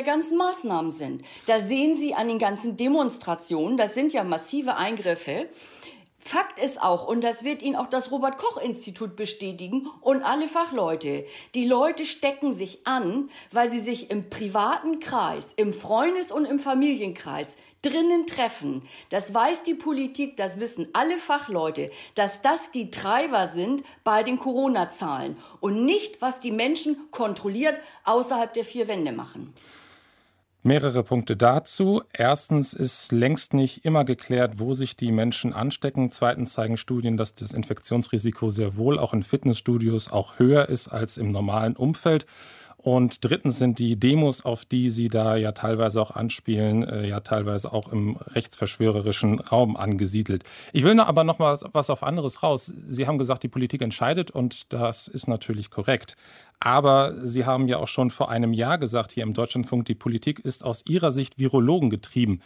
Maßnahmen sind. Da sehen Sie an den ganzen Demonstrationen, das sind ja massive Eingriffe. Fakt ist auch, und das wird Ihnen auch das Robert-Koch-Institut bestätigen und alle Fachleute, die Leute stecken sich an, weil sie sich im privaten Kreis, im Freundes- und im Familienkreis drinnen treffen. Das weiß die Politik, das wissen alle Fachleute, dass das die Treiber sind bei den Corona-Zahlen und nicht, was die Menschen kontrolliert außerhalb der vier Wände machen. Mehrere Punkte dazu. Erstens ist längst nicht immer geklärt, wo sich die Menschen anstecken. Zweitens zeigen Studien, dass das Infektionsrisiko sehr wohl auch in Fitnessstudios auch höher ist als im normalen Umfeld. Und drittens sind die Demos, auf die Sie da ja teilweise auch anspielen, ja teilweise auch im rechtsverschwörerischen Raum angesiedelt. Ich will aber noch mal was auf anderes raus. Sie haben gesagt, die Politik entscheidet und das ist natürlich korrekt. Aber Sie haben ja auch schon vor einem Jahr gesagt, hier im Deutschlandfunk, die Politik ist aus Ihrer Sicht Virologen getrieben.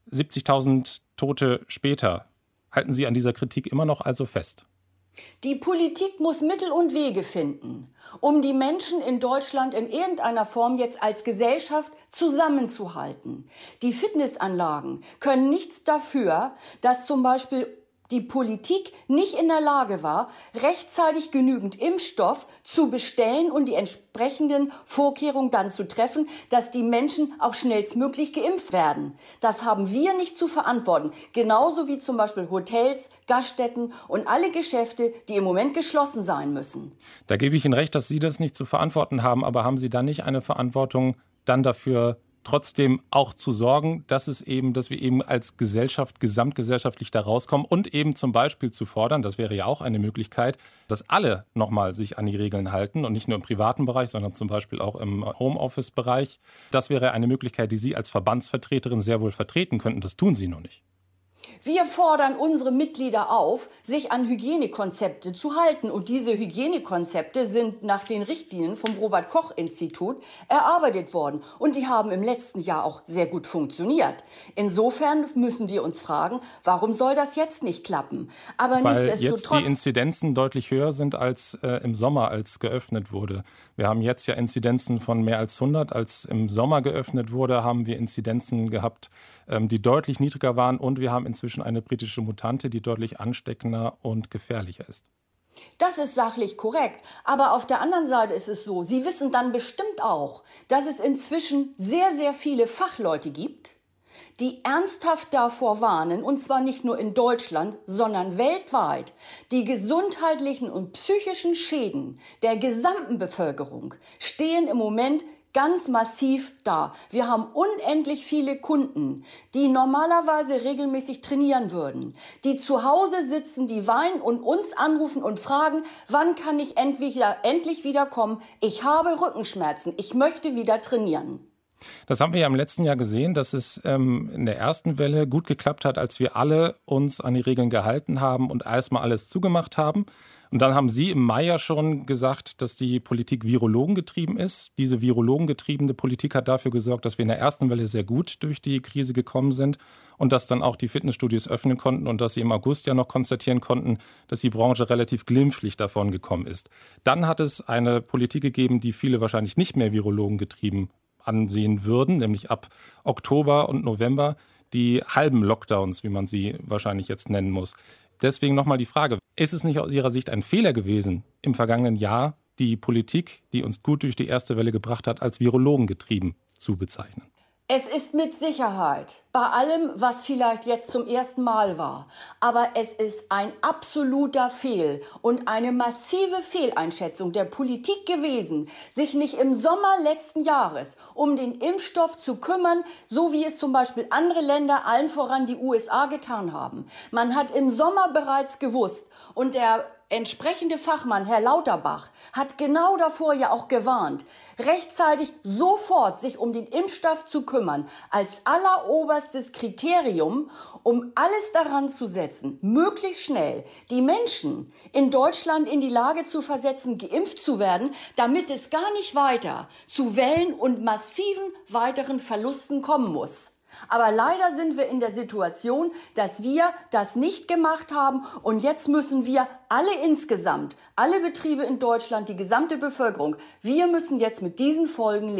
70.000 Tote später. Halten Sie an dieser Kritik immer noch also fest? Die Politik muss Mittel und Wege finden, um die Menschen in Deutschland in irgendeiner Form jetzt als Gesellschaft zusammenzuhalten. Die Fitnessanlagen können nichts dafür, dass zum Beispiel die Politik nicht in der Lage war, rechtzeitig genügend Impfstoff zu bestellen und die entsprechenden Vorkehrungen dann zu treffen, dass die Menschen auch schnellstmöglich geimpft werden. Das haben wir nicht zu verantworten. Genauso wie zum Beispiel Hotels, Gaststätten und alle Geschäfte, die im Moment geschlossen sein müssen. Da gebe ich Ihnen recht, dass Sie das nicht zu verantworten haben, aber haben Sie dann nicht eine Verantwortung, dann dafür trotzdem auch zu sorgen, dass wir eben als Gesellschaft gesamtgesellschaftlich da rauskommen und eben zum Beispiel zu fordern, das wäre ja auch eine Möglichkeit, dass alle nochmal sich an die Regeln halten und nicht nur im privaten Bereich, sondern zum Beispiel auch im Homeoffice-Bereich. Das wäre eine Möglichkeit, die Sie als Verbandsvertreterin sehr wohl vertreten könnten. Das tun Sie noch nicht. Wir fordern unsere Mitglieder auf, sich an Hygienekonzepte zu halten. Und diese Hygienekonzepte sind nach den Richtlinien vom Robert-Koch-Institut erarbeitet worden. Und die haben im letzten Jahr auch sehr gut funktioniert. Insofern müssen wir uns fragen, warum soll das jetzt nicht klappen? Aber weil jetzt die Inzidenzen deutlich höher sind als im Sommer, als geöffnet wurde. Wir haben jetzt ja Inzidenzen von mehr als 100. Als im Sommer geöffnet wurde, haben wir Inzidenzen gehabt, die deutlich niedriger waren. Und wir haben inzwischen eine britische Mutante, die deutlich ansteckender und gefährlicher ist. Das ist sachlich korrekt. Aber auf der anderen Seite ist es so, Sie wissen dann bestimmt auch, dass es inzwischen sehr, sehr viele Fachleute gibt, die ernsthaft davor warnen, und zwar nicht nur in Deutschland, sondern weltweit, die gesundheitlichen und psychischen Schäden der gesamten Bevölkerung stehen im Moment ganz massiv da. Wir haben unendlich viele Kunden, die normalerweise regelmäßig trainieren würden, die zu Hause sitzen, die weinen und uns anrufen und fragen, wann kann ich endlich wieder kommen? Ich habe Rückenschmerzen, ich möchte wieder trainieren. Das haben wir ja im letzten Jahr gesehen, dass es in der ersten Welle gut geklappt hat, als wir alle uns an die Regeln gehalten haben und erstmal alles zugemacht haben. Und dann haben Sie im Mai ja schon gesagt, dass die Politik virologengetrieben ist. Diese virologengetriebene Politik hat dafür gesorgt, dass wir in der ersten Welle sehr gut durch die Krise gekommen sind und dass dann auch die Fitnessstudios öffnen konnten und dass Sie im August ja noch konstatieren konnten, dass die Branche relativ glimpflich davon gekommen ist. Dann hat es eine Politik gegeben, die viele wahrscheinlich nicht mehr virologengetrieben ansehen würden, nämlich ab Oktober und November die halben Lockdowns, wie man sie wahrscheinlich jetzt nennen muss. Deswegen nochmal die Frage, ist es nicht aus Ihrer Sicht ein Fehler gewesen, im vergangenen Jahr die Politik, die uns gut durch die erste Welle gebracht hat, als virologengetrieben zu bezeichnen? Es ist mit Sicherheit bei allem, was vielleicht jetzt zum ersten Mal war, aber es ist ein absoluter Fehl und eine massive Fehleinschätzung der Politik gewesen, sich nicht im Sommer letzten Jahres um den Impfstoff zu kümmern, so wie es zum Beispiel andere Länder, allen voran die USA, getan haben. Man hat im Sommer bereits gewusst und der entsprechende Fachmann, Herr Lauterbach, hat genau davor ja auch gewarnt, rechtzeitig sofort sich um den Impfstoff zu kümmern, als alleroberstes Kriterium, um alles daran zu setzen, möglichst schnell die Menschen in Deutschland in die Lage zu versetzen, geimpft zu werden, damit es gar nicht weiter zu Wellen und massiven weiteren Verlusten kommen muss. Aber leider sind wir in der Situation, dass wir das nicht gemacht haben und jetzt müssen wir alle insgesamt, alle Betriebe in Deutschland, die gesamte Bevölkerung, wir müssen jetzt mit diesen Folgen leben.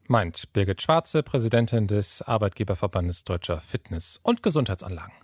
Meint Birgit Schwarze, Präsidentin des Arbeitgeberverbandes Deutscher Fitness- und Gesundheitsanlagen.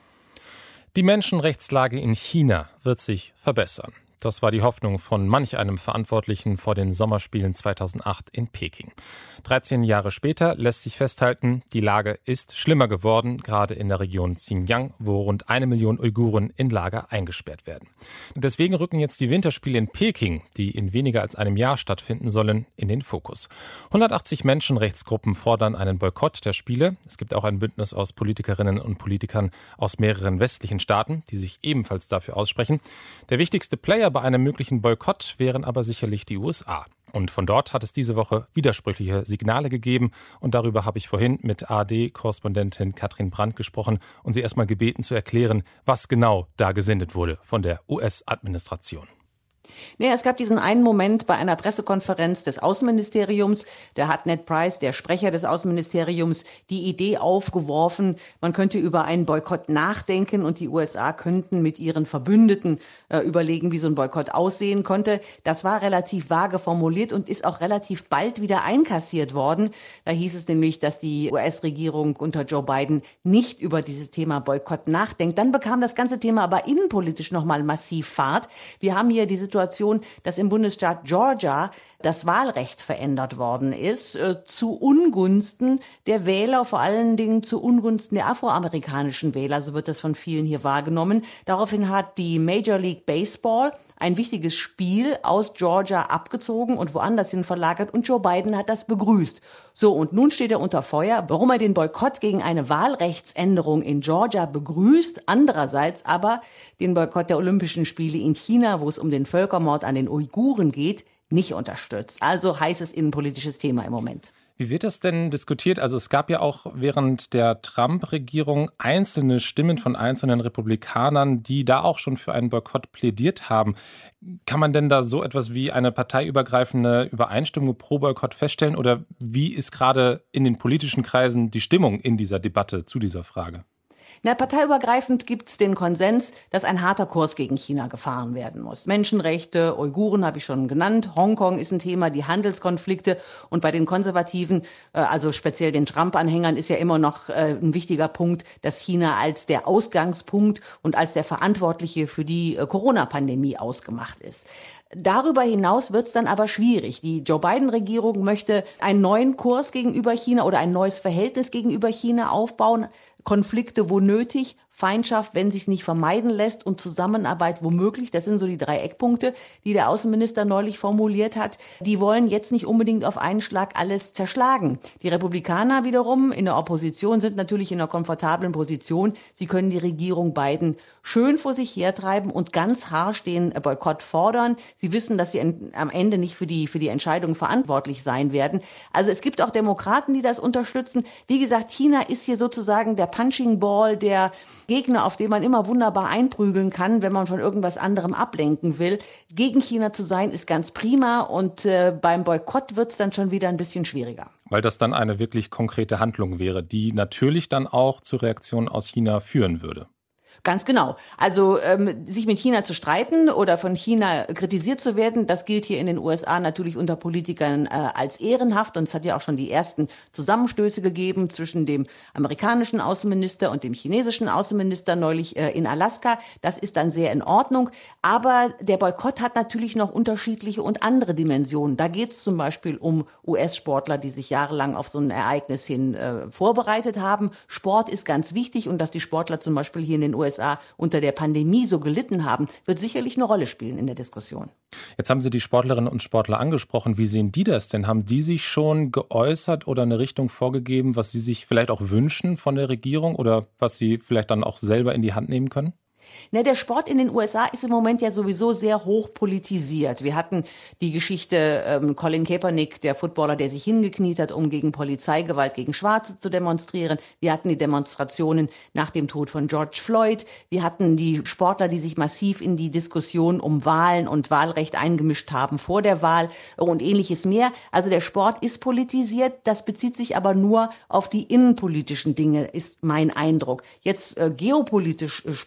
Die Menschenrechtslage in China wird sich verbessern. Das war die Hoffnung von manch einem Verantwortlichen vor den Sommerspielen 2008 in Peking. 13 Jahre später lässt sich festhalten, die Lage ist schlimmer geworden, gerade in der Region Xinjiang, wo rund 1 Million Uiguren in Lager eingesperrt werden. Deswegen rücken jetzt die Winterspiele in Peking, die in weniger als einem Jahr stattfinden sollen, in den Fokus. 180 Menschenrechtsgruppen fordern einen Boykott der Spiele. Es gibt auch ein Bündnis aus Politikerinnen und Politikern aus mehreren westlichen Staaten, die sich ebenfalls dafür aussprechen. Der wichtigste Player bei einem möglichen Boykott wären aber sicherlich die USA. Und von dort hat es diese Woche widersprüchliche Signale gegeben. Und darüber habe ich vorhin mit ARD-Korrespondentin Katrin Brandt gesprochen und sie erstmal gebeten zu erklären, was genau da gesendet wurde von der US-Administration. Nee, es gab diesen einen Moment bei einer Pressekonferenz des Außenministeriums. Da hat Ned Price, der Sprecher des Außenministeriums, die Idee aufgeworfen, man könnte über einen Boykott nachdenken und die USA könnten mit ihren Verbündeten überlegen, wie so ein Boykott aussehen könnte. Das war relativ vage formuliert und ist auch relativ bald wieder einkassiert worden. Da hieß es nämlich, dass die US-Regierung unter Joe Biden nicht über dieses Thema Boykott nachdenkt. Dann bekam das ganze Thema aber innenpolitisch nochmal massiv Fahrt. Wir haben hier die Situation, dass im Bundesstaat Georgia das Wahlrecht verändert worden ist, zu Ungunsten der Wähler, vor allen Dingen zu Ungunsten der afroamerikanischen Wähler, so wird das von vielen hier wahrgenommen. Daraufhin hat die Major League Baseball ein wichtiges Spiel aus Georgia abgezogen und woanders hin verlagert und Joe Biden hat das begrüßt. So, und nun steht er unter Feuer, warum er den Boykott gegen eine Wahlrechtsänderung in Georgia begrüßt, andererseits aber den Boykott der Olympischen Spiele in China, wo es um den Völkermord an den Uiguren geht, nicht unterstützt. Also heißes innenpolitisches Thema im Moment. Wie wird das denn diskutiert? Also es gab ja auch während der Trump-Regierung einzelne Stimmen von einzelnen Republikanern, die da auch schon für einen Boykott plädiert haben. Kann man denn da so etwas wie eine parteiübergreifende Übereinstimmung pro Boykott feststellen? Oder wie ist gerade in den politischen Kreisen die Stimmung in dieser Debatte zu dieser Frage? Na, parteiübergreifend gibt's den Konsens, dass ein harter Kurs gegen China gefahren werden muss. Menschenrechte, Uiguren habe ich schon genannt, Hongkong ist ein Thema, die Handelskonflikte und bei den Konservativen, also speziell den Trump-Anhängern, ist ja immer noch ein wichtiger Punkt, dass China als der Ausgangspunkt und als der Verantwortliche für die Corona-Pandemie ausgemacht ist. Darüber hinaus wird's dann aber schwierig. Die Joe-Biden-Regierung möchte einen neuen Kurs gegenüber China oder ein neues Verhältnis gegenüber China aufbauen, Konflikte wo nötig, Feindschaft, wenn sich's nicht vermeiden lässt und Zusammenarbeit womöglich. Das sind so die 3 Eckpunkte, die der Außenminister neulich formuliert hat. Die wollen jetzt nicht unbedingt auf einen Schlag alles zerschlagen. Die Republikaner wiederum in der Opposition sind natürlich in einer komfortablen Position. Sie können die Regierung Biden schön vor sich hertreiben und ganz harsch den Boykott fordern. Sie wissen, dass sie am Ende nicht für die Entscheidung verantwortlich sein werden. Also es gibt auch Demokraten, die das unterstützen. Wie gesagt, China ist hier sozusagen der Punching Ball, der Gegner, auf den man immer wunderbar einprügeln kann, wenn man von irgendwas anderem ablenken will. Gegen China zu sein, ist ganz prima und beim Boykott wird's dann schon wieder ein bisschen schwieriger. Weil das dann eine wirklich konkrete Handlung wäre, die natürlich dann auch zu Reaktionen aus China führen würde. Ganz genau. Also sich mit China zu streiten oder von China kritisiert zu werden, das gilt hier in den USA natürlich unter Politikern als ehrenhaft. Und es hat ja auch schon die ersten Zusammenstöße gegeben zwischen dem amerikanischen Außenminister und dem chinesischen Außenminister neulich in Alaska. Das ist dann sehr in Ordnung. Aber der Boykott hat natürlich noch unterschiedliche und andere Dimensionen. Da geht es zum Beispiel um US-Sportler, die sich jahrelang auf so ein Ereignis hin vorbereitet haben. Sport ist ganz wichtig und dass die Sportler zum Beispiel hier in den USA unter der Pandemie so gelitten haben, wird sicherlich eine Rolle spielen in der Diskussion. Jetzt haben Sie die Sportlerinnen und Sportler angesprochen. Wie sehen die das denn? Haben die sich schon geäußert oder eine Richtung vorgegeben, was sie sich vielleicht auch wünschen von der Regierung oder was sie vielleicht dann auch selber in die Hand nehmen können? Na, der Sport in den USA ist im Moment ja sowieso sehr hoch politisiert. Wir hatten die Geschichte Colin Kaepernick, der Footballer, der sich hingekniet hat, um gegen Polizeigewalt gegen Schwarze zu demonstrieren. Wir hatten die Demonstrationen nach dem Tod von George Floyd. Wir hatten die Sportler, die sich massiv in die Diskussion um Wahlen und Wahlrecht eingemischt haben vor der Wahl und ähnliches mehr. Also der Sport ist politisiert. Das bezieht sich aber nur auf die innenpolitischen Dinge, ist mein Eindruck. Jetzt geopolitisch, sportpolitisch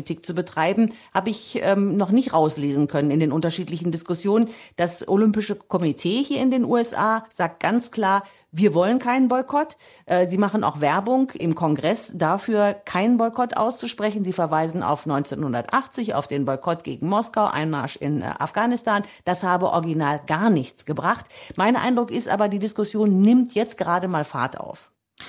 Symbolpolitik zu betreiben, habe ich noch nicht rauslesen können in den unterschiedlichen Diskussionen. Das Olympische Komitee hier in den USA sagt ganz klar, wir wollen keinen Boykott. Sie machen auch Werbung im Kongress dafür, keinen Boykott auszusprechen. Sie verweisen auf 1980, auf den Boykott gegen Moskau, Einmarsch in Afghanistan. Das habe original gar nichts gebracht. Mein Eindruck ist aber, die Diskussion nimmt jetzt gerade mal Fahrt auf.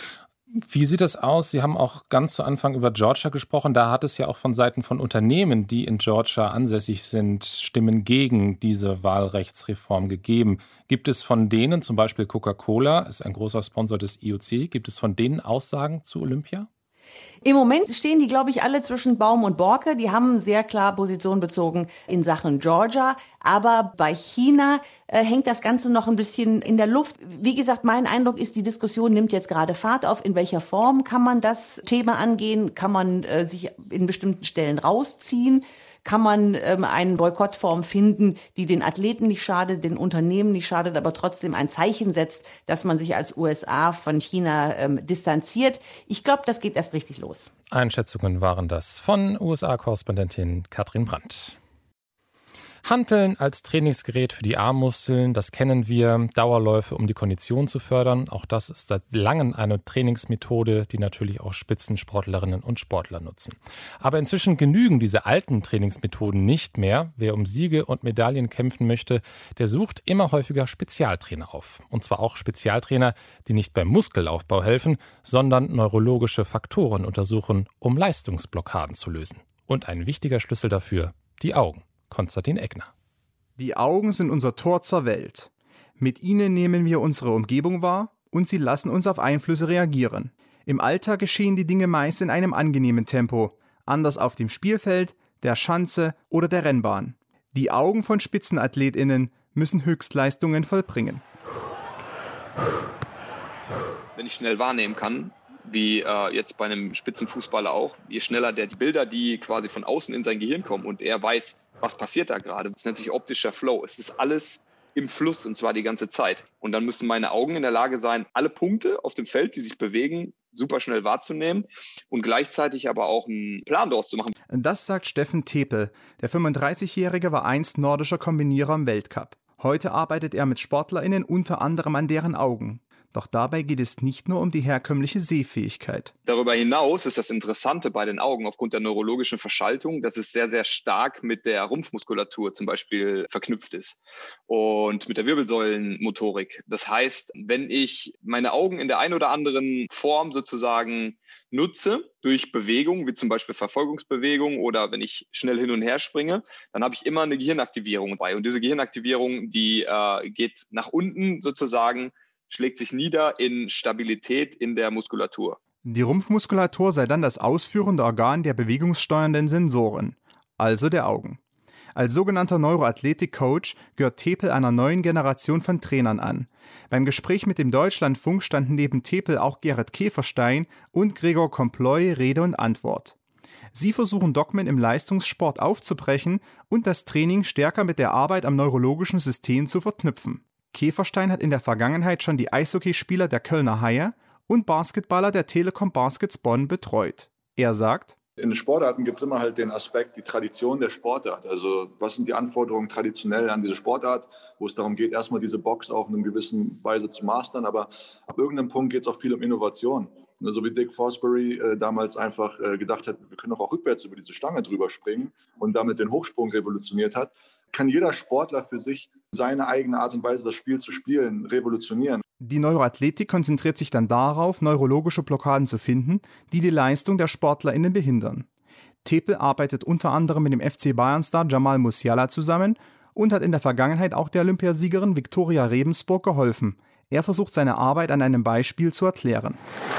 Wie sieht das aus? Sie haben auch ganz zu Anfang über Georgia gesprochen. Da hat es ja auch von Seiten von Unternehmen, die in Georgia ansässig sind, Stimmen gegen diese Wahlrechtsreform gegeben. Gibt es von denen, zum Beispiel Coca-Cola, ist ein großer Sponsor des IOC, gibt es von denen Aussagen zu Olympia? Im Moment stehen die, glaube ich, alle zwischen Baum und Borke. Die haben sehr klar Position bezogen in Sachen Georgia. Aber bei China hängt das Ganze noch ein bisschen in der Luft. Wie gesagt, mein Eindruck ist, die Diskussion nimmt jetzt gerade Fahrt auf. In welcher Form kann man das Thema angehen? Kann man sich in bestimmten Stellen rausziehen? Kann man eine Boykottform finden, die den Athleten nicht schadet, den Unternehmen nicht schadet, aber trotzdem ein Zeichen setzt, dass man sich als USA von China distanziert? Ich glaube, das geht erst richtig los. Einschätzungen waren das von USA-Korrespondentin Katrin Brandt. Hanteln als Trainingsgerät für die Armmuskeln, das kennen wir. Dauerläufe, um die Kondition zu fördern. Auch das ist seit langem eine Trainingsmethode, die natürlich auch Spitzensportlerinnen und Sportler nutzen. Aber inzwischen genügen diese alten Trainingsmethoden nicht mehr. Wer um Siege und Medaillen kämpfen möchte, der sucht immer häufiger Spezialtrainer auf. Und zwar auch Spezialtrainer, die nicht beim Muskelaufbau helfen, sondern neurologische Faktoren untersuchen, um Leistungsblockaden zu lösen. Und ein wichtiger Schlüssel dafür, die Augen. Konstantin Eckner. Die Augen sind unser Tor zur Welt. Mit ihnen nehmen wir unsere Umgebung wahr und sie lassen uns auf Einflüsse reagieren. Im Alltag geschehen die Dinge meist in einem angenehmen Tempo, anders auf dem Spielfeld, der Schanze oder der Rennbahn. Die Augen von SpitzenathletInnen müssen Höchstleistungen vollbringen. Wenn ich schnell wahrnehmen kann, wie jetzt bei einem Spitzenfußballer auch, je schneller der die Bilder, die quasi von außen in sein Gehirn kommen und er weiß, was passiert da gerade. Das nennt sich optischer Flow. Es ist alles im Fluss und zwar die ganze Zeit. Und dann müssen meine Augen in der Lage sein, alle Punkte auf dem Feld, die sich bewegen, super schnell wahrzunehmen und gleichzeitig aber auch einen Plan daraus zu machen. Das sagt Steffen Tepel. Der 35-Jährige war einst nordischer Kombinierer im Weltcup. Heute arbeitet er mit SportlerInnen unter anderem an deren Augen. Doch dabei geht es nicht nur um die herkömmliche Sehfähigkeit. Darüber hinaus ist das Interessante bei den Augen aufgrund der neurologischen Verschaltung, dass es sehr, sehr stark mit der Rumpfmuskulatur zum Beispiel verknüpft ist und mit der Wirbelsäulenmotorik. Das heißt, wenn ich meine Augen in der einen oder anderen Form sozusagen nutze, durch Bewegung, wie zum Beispiel Verfolgungsbewegung oder wenn ich schnell hin und her springe, dann habe ich immer eine Gehirnaktivierung dabei. Und diese Gehirnaktivierung, die geht nach unten sozusagen, schlägt sich nieder in Stabilität in der Muskulatur. Die Rumpfmuskulatur sei dann das ausführende Organ der bewegungssteuernden Sensoren, also der Augen. Als sogenannter Neuroathletik-Coach gehört Tepel einer neuen Generation von Trainern an. Beim Gespräch mit dem Deutschlandfunk standen neben Tepel auch Gerrit Käferstein und Gregor Komploy Rede und Antwort. Sie versuchen Dogmen im Leistungssport aufzubrechen und das Training stärker mit der Arbeit am neurologischen System zu verknüpfen. Käferstein hat in der Vergangenheit schon die Eishockeyspieler der Kölner Haie und Basketballer der Telekom Baskets Bonn betreut. Er sagt: In den Sportarten gibt es immer halt den Aspekt, die Tradition der Sportart. Also was sind die Anforderungen traditionell an diese Sportart, wo es darum geht, erstmal diese Box auch in einer gewissen Weise zu mastern. Aber ab irgendeinem Punkt geht es auch viel um Innovation. So wie Dick Fosbury damals einfach gedacht hat, wir können doch auch rückwärts über diese Stange drüber springen und damit den Hochsprung revolutioniert hat, kann jeder Sportler für sich seine eigene Art und Weise, das Spiel zu spielen, revolutionieren. Die Neuroathletik konzentriert sich dann darauf, neurologische Blockaden zu finden, die die Leistung der SportlerInnen behindern. Tepel arbeitet unter anderem mit dem FC Bayern-Star Jamal Musiala zusammen und hat in der Vergangenheit auch der Olympiasiegerin Viktoria Rebensburg geholfen. Er versucht seine Arbeit an einem Beispiel zu erklären.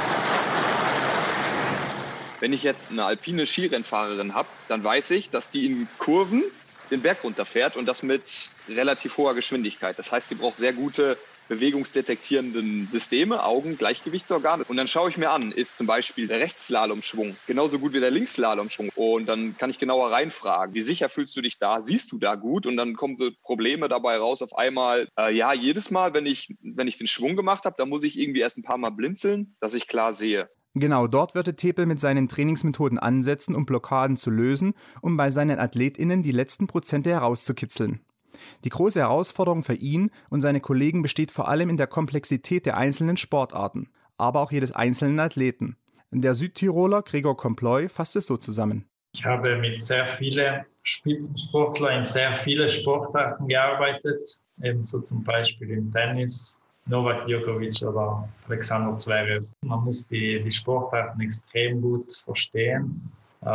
Wenn ich jetzt eine alpine Skirennfahrerin habe, dann weiß ich, dass die in Kurven den Berg runterfährt und das mit relativ hoher Geschwindigkeit. Das heißt, sie braucht sehr gute bewegungsdetektierenden Systeme, Augen, Gleichgewichtsorgane. Und dann schaue ich mir an, ist zum Beispiel der Rechtsslalomschwung genauso gut wie der Linksslalomschwung? Und dann kann ich genauer reinfragen, wie sicher fühlst du dich da? Siehst du da gut? Und dann kommen so Probleme dabei raus auf einmal. Jedes Mal, wenn ich den Schwung gemacht habe, da muss ich irgendwie erst ein paar Mal blinzeln, dass ich klar sehe. Genau dort würde Tepel mit seinen Trainingsmethoden ansetzen, um Blockaden zu lösen, um bei seinen AthletInnen die letzten Prozente herauszukitzeln. Die große Herausforderung für ihn und seine Kollegen besteht vor allem in der Komplexität der einzelnen Sportarten, aber auch jedes einzelnen Athleten. Der Südtiroler Gregor Komploy fasst es so zusammen. Ich habe mit sehr vielen Spitzensportlern in sehr viele Sportarten gearbeitet, ebenso zum Beispiel im Tennis, Novak Djokovic oder Alexander Zverev. Man muss die Sportarten extrem gut verstehen.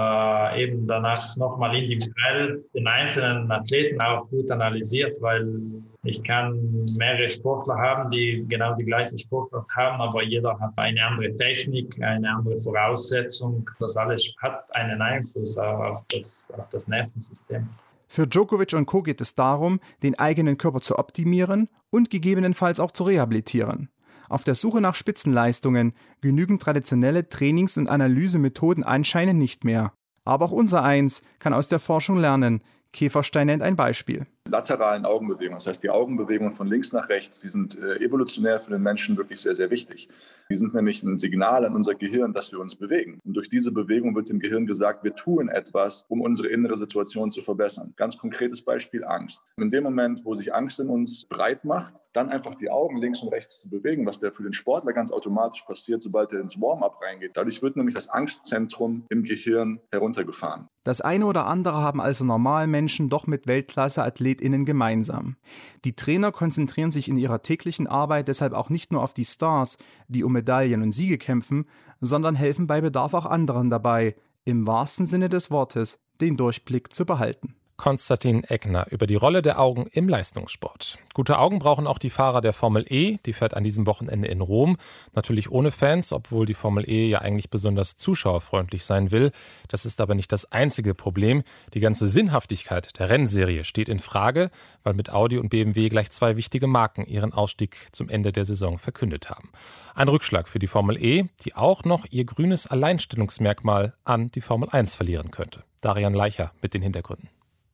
Eben danach nochmal individuell den einzelnen Athleten auch gut analysiert, weil ich kann mehrere Sportler haben, die genau die gleiche Sportart haben, aber jeder hat eine andere Technik, eine andere Voraussetzung. Das alles hat einen Einfluss auf das Nervensystem. Für Djokovic und Co. geht es darum, den eigenen Körper zu optimieren und gegebenenfalls auch zu rehabilitieren. Auf der Suche nach Spitzenleistungen genügen traditionelle Trainings- und Analysemethoden anscheinend nicht mehr. Aber auch unsereins kann aus der Forschung lernen. Käferstein nennt ein Beispiel. Lateralen Augenbewegungen, das heißt die Augenbewegungen von links nach rechts, die sind evolutionär für den Menschen wirklich sehr, sehr wichtig. Die sind nämlich ein Signal an unser Gehirn, dass wir uns bewegen. Und durch diese Bewegung wird dem Gehirn gesagt, wir tun etwas, um unsere innere Situation zu verbessern. Ganz konkretes Beispiel Angst. In dem Moment, wo sich Angst in uns breit macht, dann einfach die Augen links und rechts zu bewegen, was der für den Sportler ganz automatisch passiert, sobald er ins Warm-up reingeht. Dadurch wird nämlich das Angstzentrum im Gehirn heruntergefahren. Das eine oder andere haben also Normalmenschen doch mit Weltklasse-AthletInnen gemeinsam. Die Trainer konzentrieren sich in ihrer täglichen Arbeit deshalb auch nicht nur auf die Stars, die um Medaillen und Siege kämpfen, sondern helfen bei Bedarf auch anderen dabei, im wahrsten Sinne des Wortes, den Durchblick zu behalten. Konstantin Eckner über die Rolle der Augen im Leistungssport. Gute Augen brauchen auch die Fahrer der Formel E. Die fährt an diesem Wochenende in Rom. Natürlich ohne Fans, obwohl die Formel E ja eigentlich besonders zuschauerfreundlich sein will. Das ist aber nicht das einzige Problem. Die ganze Sinnhaftigkeit der Rennserie steht in Frage, weil mit Audi und BMW gleich zwei wichtige Marken ihren Ausstieg zum Ende der Saison verkündet haben. Ein Rückschlag für die Formel E, die auch noch ihr grünes Alleinstellungsmerkmal an die Formel 1 verlieren könnte. Darian Leicher mit den Hintergründen.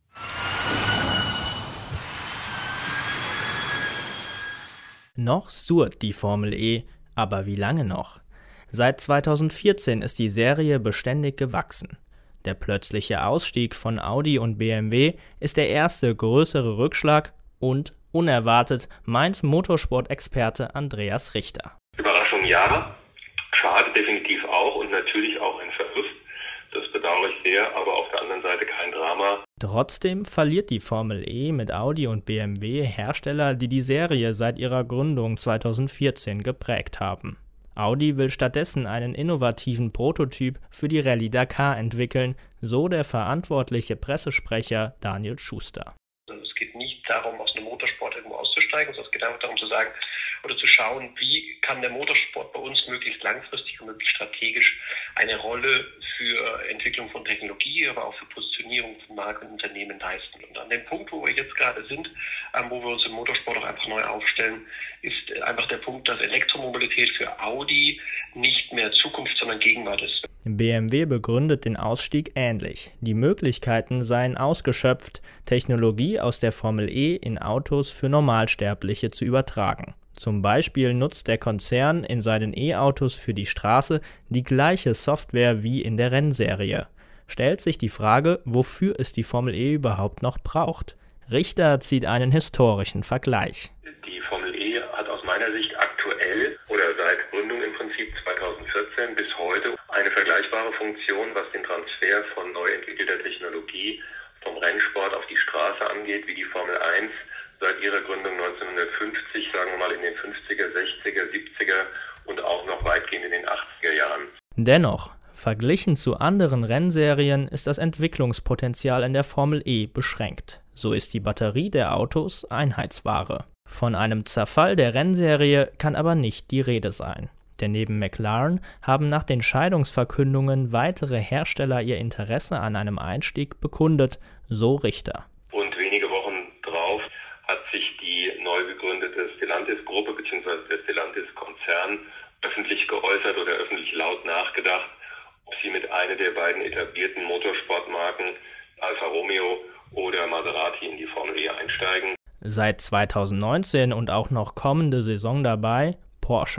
Noch surrt die Formel E, aber wie lange noch? Seit 2014 ist die Serie beständig gewachsen. Der plötzliche Ausstieg von Audi und BMW ist der erste größere Rückschlag und unerwartet, meint Motorsport-Experte Andreas Richter. Überraschung ja, schade definitiv auch und natürlich auch ein Verlust. Das bedauere ich sehr, aber auf der anderen Seite kein Drama. Trotzdem verliert die Formel E mit Audi und BMW Hersteller, die die Serie seit ihrer Gründung 2014 geprägt haben. Audi will stattdessen einen innovativen Prototyp für die Rallye Dakar entwickeln, so der verantwortliche Pressesprecher Daniel Schuster. Es geht nicht darum, aus einem Motorsport irgendwo auszusteigen, sondern es geht einfach darum zu sagen oder zu schauen, wie kann der Motorsport bei uns möglichst langfristig und möglichst strategisch eine Rolle für Entwicklung von Technologie, aber auch für Positionierung von Marken und Unternehmen leisten. Und an dem Punkt, wo wir jetzt gerade sind, wo wir uns im Motorsport auch einfach neu aufstellen, ist einfach der Punkt, dass Elektromobilität für Audi nicht mehr Zukunft, sondern Gegenwart ist. BMW begründet den Ausstieg ähnlich. Die Möglichkeiten seien ausgeschöpft, Technologie aus der Formel E in Autos für Normalsterbliche zu übertragen. Zum Beispiel nutzt der Konzern in seinen E-Autos für die Straße die gleiche Software wie in der Rennserie. Stellt sich die Frage, wofür es die Formel E überhaupt noch braucht. Richter zieht einen historischen Vergleich. Die Formel E hat aus meiner Sicht aktuell oder seit Gründung im Prinzip 2014 bis heute eine vergleichbare Funktion, was den Transfer von neu entwickelter Technologie vom Rennsport auf die Straße angeht, wie die Formel 1 seit ihrer Gründung 1950, sagen wir mal in den 50er, 60er, 70er und auch noch weitgehend in den 80er Jahren. Dennoch, verglichen zu anderen Rennserien ist das Entwicklungspotenzial in der Formel E beschränkt. So ist die Batterie der Autos Einheitsware. Von einem Zerfall der Rennserie kann aber nicht die Rede sein. Denn neben McLaren haben nach den Scheidungsverkündungen weitere Hersteller ihr Interesse an einem Einstieg bekundet, so Richter. Und wenige Wochen drauf hat sich die neu gegründete Stellantis-Gruppe bzw. der Stellantis-Konzern öffentlich geäußert oder öffentlich laut nachgedacht, ob sie mit einer der beiden etablierten Motorsportmarken Alfa Romeo oder Maserati in die Formel E einsteigen. Seit 2019 und auch noch kommende Saison dabei Porsche.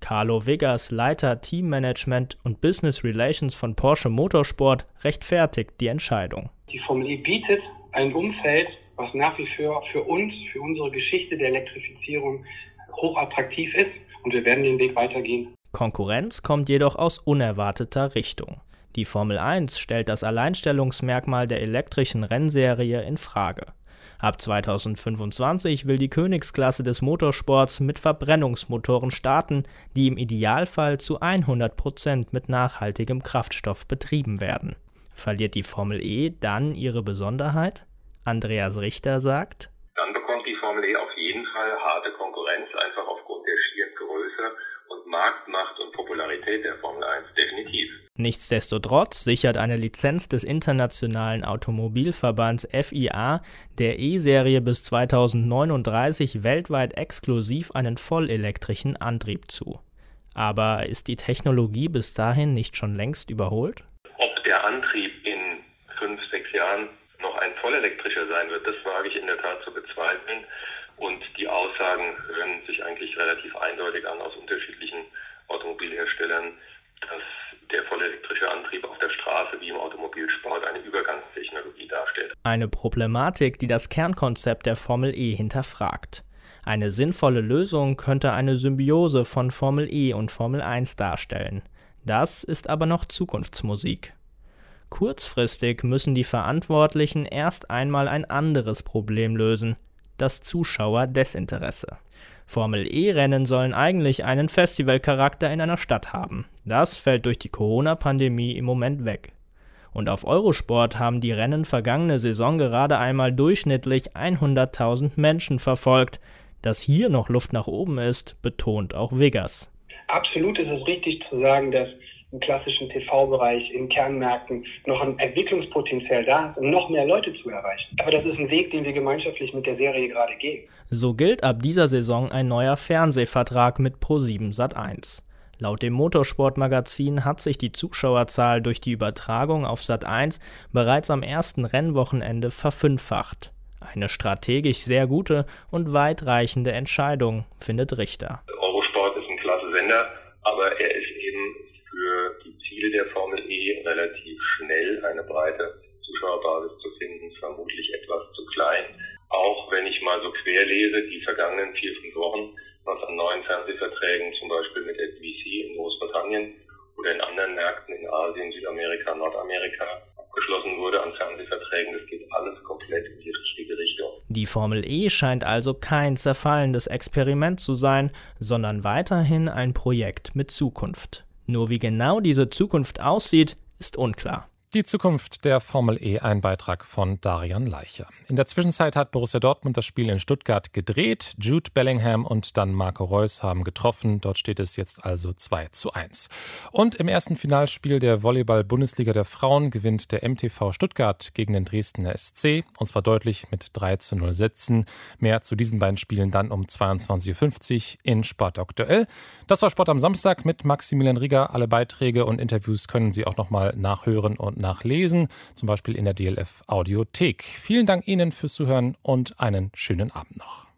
Carlo Vegas, Leiter Teammanagement und Business Relations von Porsche Motorsport, rechtfertigt die Entscheidung. Die Formel E bietet ein Umfeld, was nach wie vor für uns, für unsere Geschichte der Elektrifizierung hochattraktiv ist, und wir werden den Weg weitergehen. Konkurrenz kommt jedoch aus unerwarteter Richtung. Die Formel 1 stellt das Alleinstellungsmerkmal der elektrischen Rennserie in Frage. Ab 2025 will die Königsklasse des Motorsports mit Verbrennungsmotoren starten, die im Idealfall zu 100% mit nachhaltigem Kraftstoff betrieben werden. Verliert die Formel E dann ihre Besonderheit? Andreas Richter sagt: Dann bekommt die Formel E auf jeden Fall harte Konkurrenz, einfach aufgrund der schieren Größe und Marktmacht und Popularität der Formel 1, definitiv. Nichtsdestotrotz sichert eine Lizenz des Internationalen Automobilverbands FIA der E-Serie bis 2039 weltweit exklusiv einen vollelektrischen Antrieb zu. Aber ist die Technologie bis dahin nicht schon längst überholt? Ob der Antrieb in 5-6 Jahren noch ein vollelektrischer sein wird, das wage ich in der Tat zu bezweifeln. Und die Aussagen hören sich eigentlich relativ eindeutig an aus unterschiedlichen Automobilherstellern, dass der vollelektrische Antrieb auf der Straße wie im Automobilsport eine Übergangstechnologie darstellt. Eine Problematik, die das Kernkonzept der Formel E hinterfragt. Eine sinnvolle Lösung könnte eine Symbiose von Formel E und Formel 1 darstellen. Das ist aber noch Zukunftsmusik. Kurzfristig müssen die Verantwortlichen erst einmal ein anderes Problem lösen: das Zuschauerdesinteresse. Formel-E-Rennen sollen eigentlich einen Festivalcharakter in einer Stadt haben. Das fällt durch die Corona-Pandemie im Moment weg. Und auf Eurosport haben die Rennen vergangene Saison gerade einmal durchschnittlich 100.000 Menschen verfolgt. Dass hier noch Luft nach oben ist, betont auch Vegas. Absolut ist es richtig zu sagen, dass im klassischen TV-Bereich, in Kernmärkten noch ein Entwicklungspotenzial da ist, um noch mehr Leute zu erreichen. Aber das ist ein Weg, den wir gemeinschaftlich mit der Serie gerade gehen. So gilt ab dieser Saison ein neuer Fernsehvertrag mit Pro7 Sat.1. Laut dem Motorsportmagazin hat sich die Zuschauerzahl durch die Übertragung auf Sat.1 bereits am ersten Rennwochenende verfünffacht. Eine strategisch sehr gute und weitreichende Entscheidung, findet Richter. Eurosport ist ein klasse Sender, aber er ist eben für die Ziele der Formel E relativ schnell eine breite Zuschauerbasis zu finden, vermutlich etwas zu klein. Auch wenn ich mal so quer lese, die vergangenen 4-5 Wochen, was an neuen Fernsehverträgen zum Beispiel mit der BBC in Großbritannien oder in anderen Märkten in Asien, Südamerika, Nordamerika abgeschlossen wurde an Fernsehverträgen, das geht alles komplett in die richtige Richtung. Die Formel E scheint also kein zerfallendes Experiment zu sein, sondern weiterhin ein Projekt mit Zukunft. Nur wie genau diese Zukunft aussieht, ist unklar. Die Zukunft der Formel E, ein Beitrag von Darian Leicher. In der Zwischenzeit hat Borussia Dortmund das Spiel in Stuttgart gedreht. Jude Bellingham und dann Marco Reus haben getroffen. Dort steht es jetzt also 2:1. Und im ersten Finalspiel der Volleyball-Bundesliga der Frauen gewinnt der MTV Stuttgart gegen den Dresdner SC. Und zwar deutlich mit 3:0 Sätzen. Mehr zu diesen beiden Spielen dann um 22:50 Uhr in Sport aktuell. Das war Sport am Samstag mit Maximilian Rieger. Alle Beiträge und Interviews können Sie auch nochmal nachhören und nachlesen, zum Beispiel in der DLF Audiothek. Vielen Dank Ihnen fürs Zuhören und einen schönen Abend noch.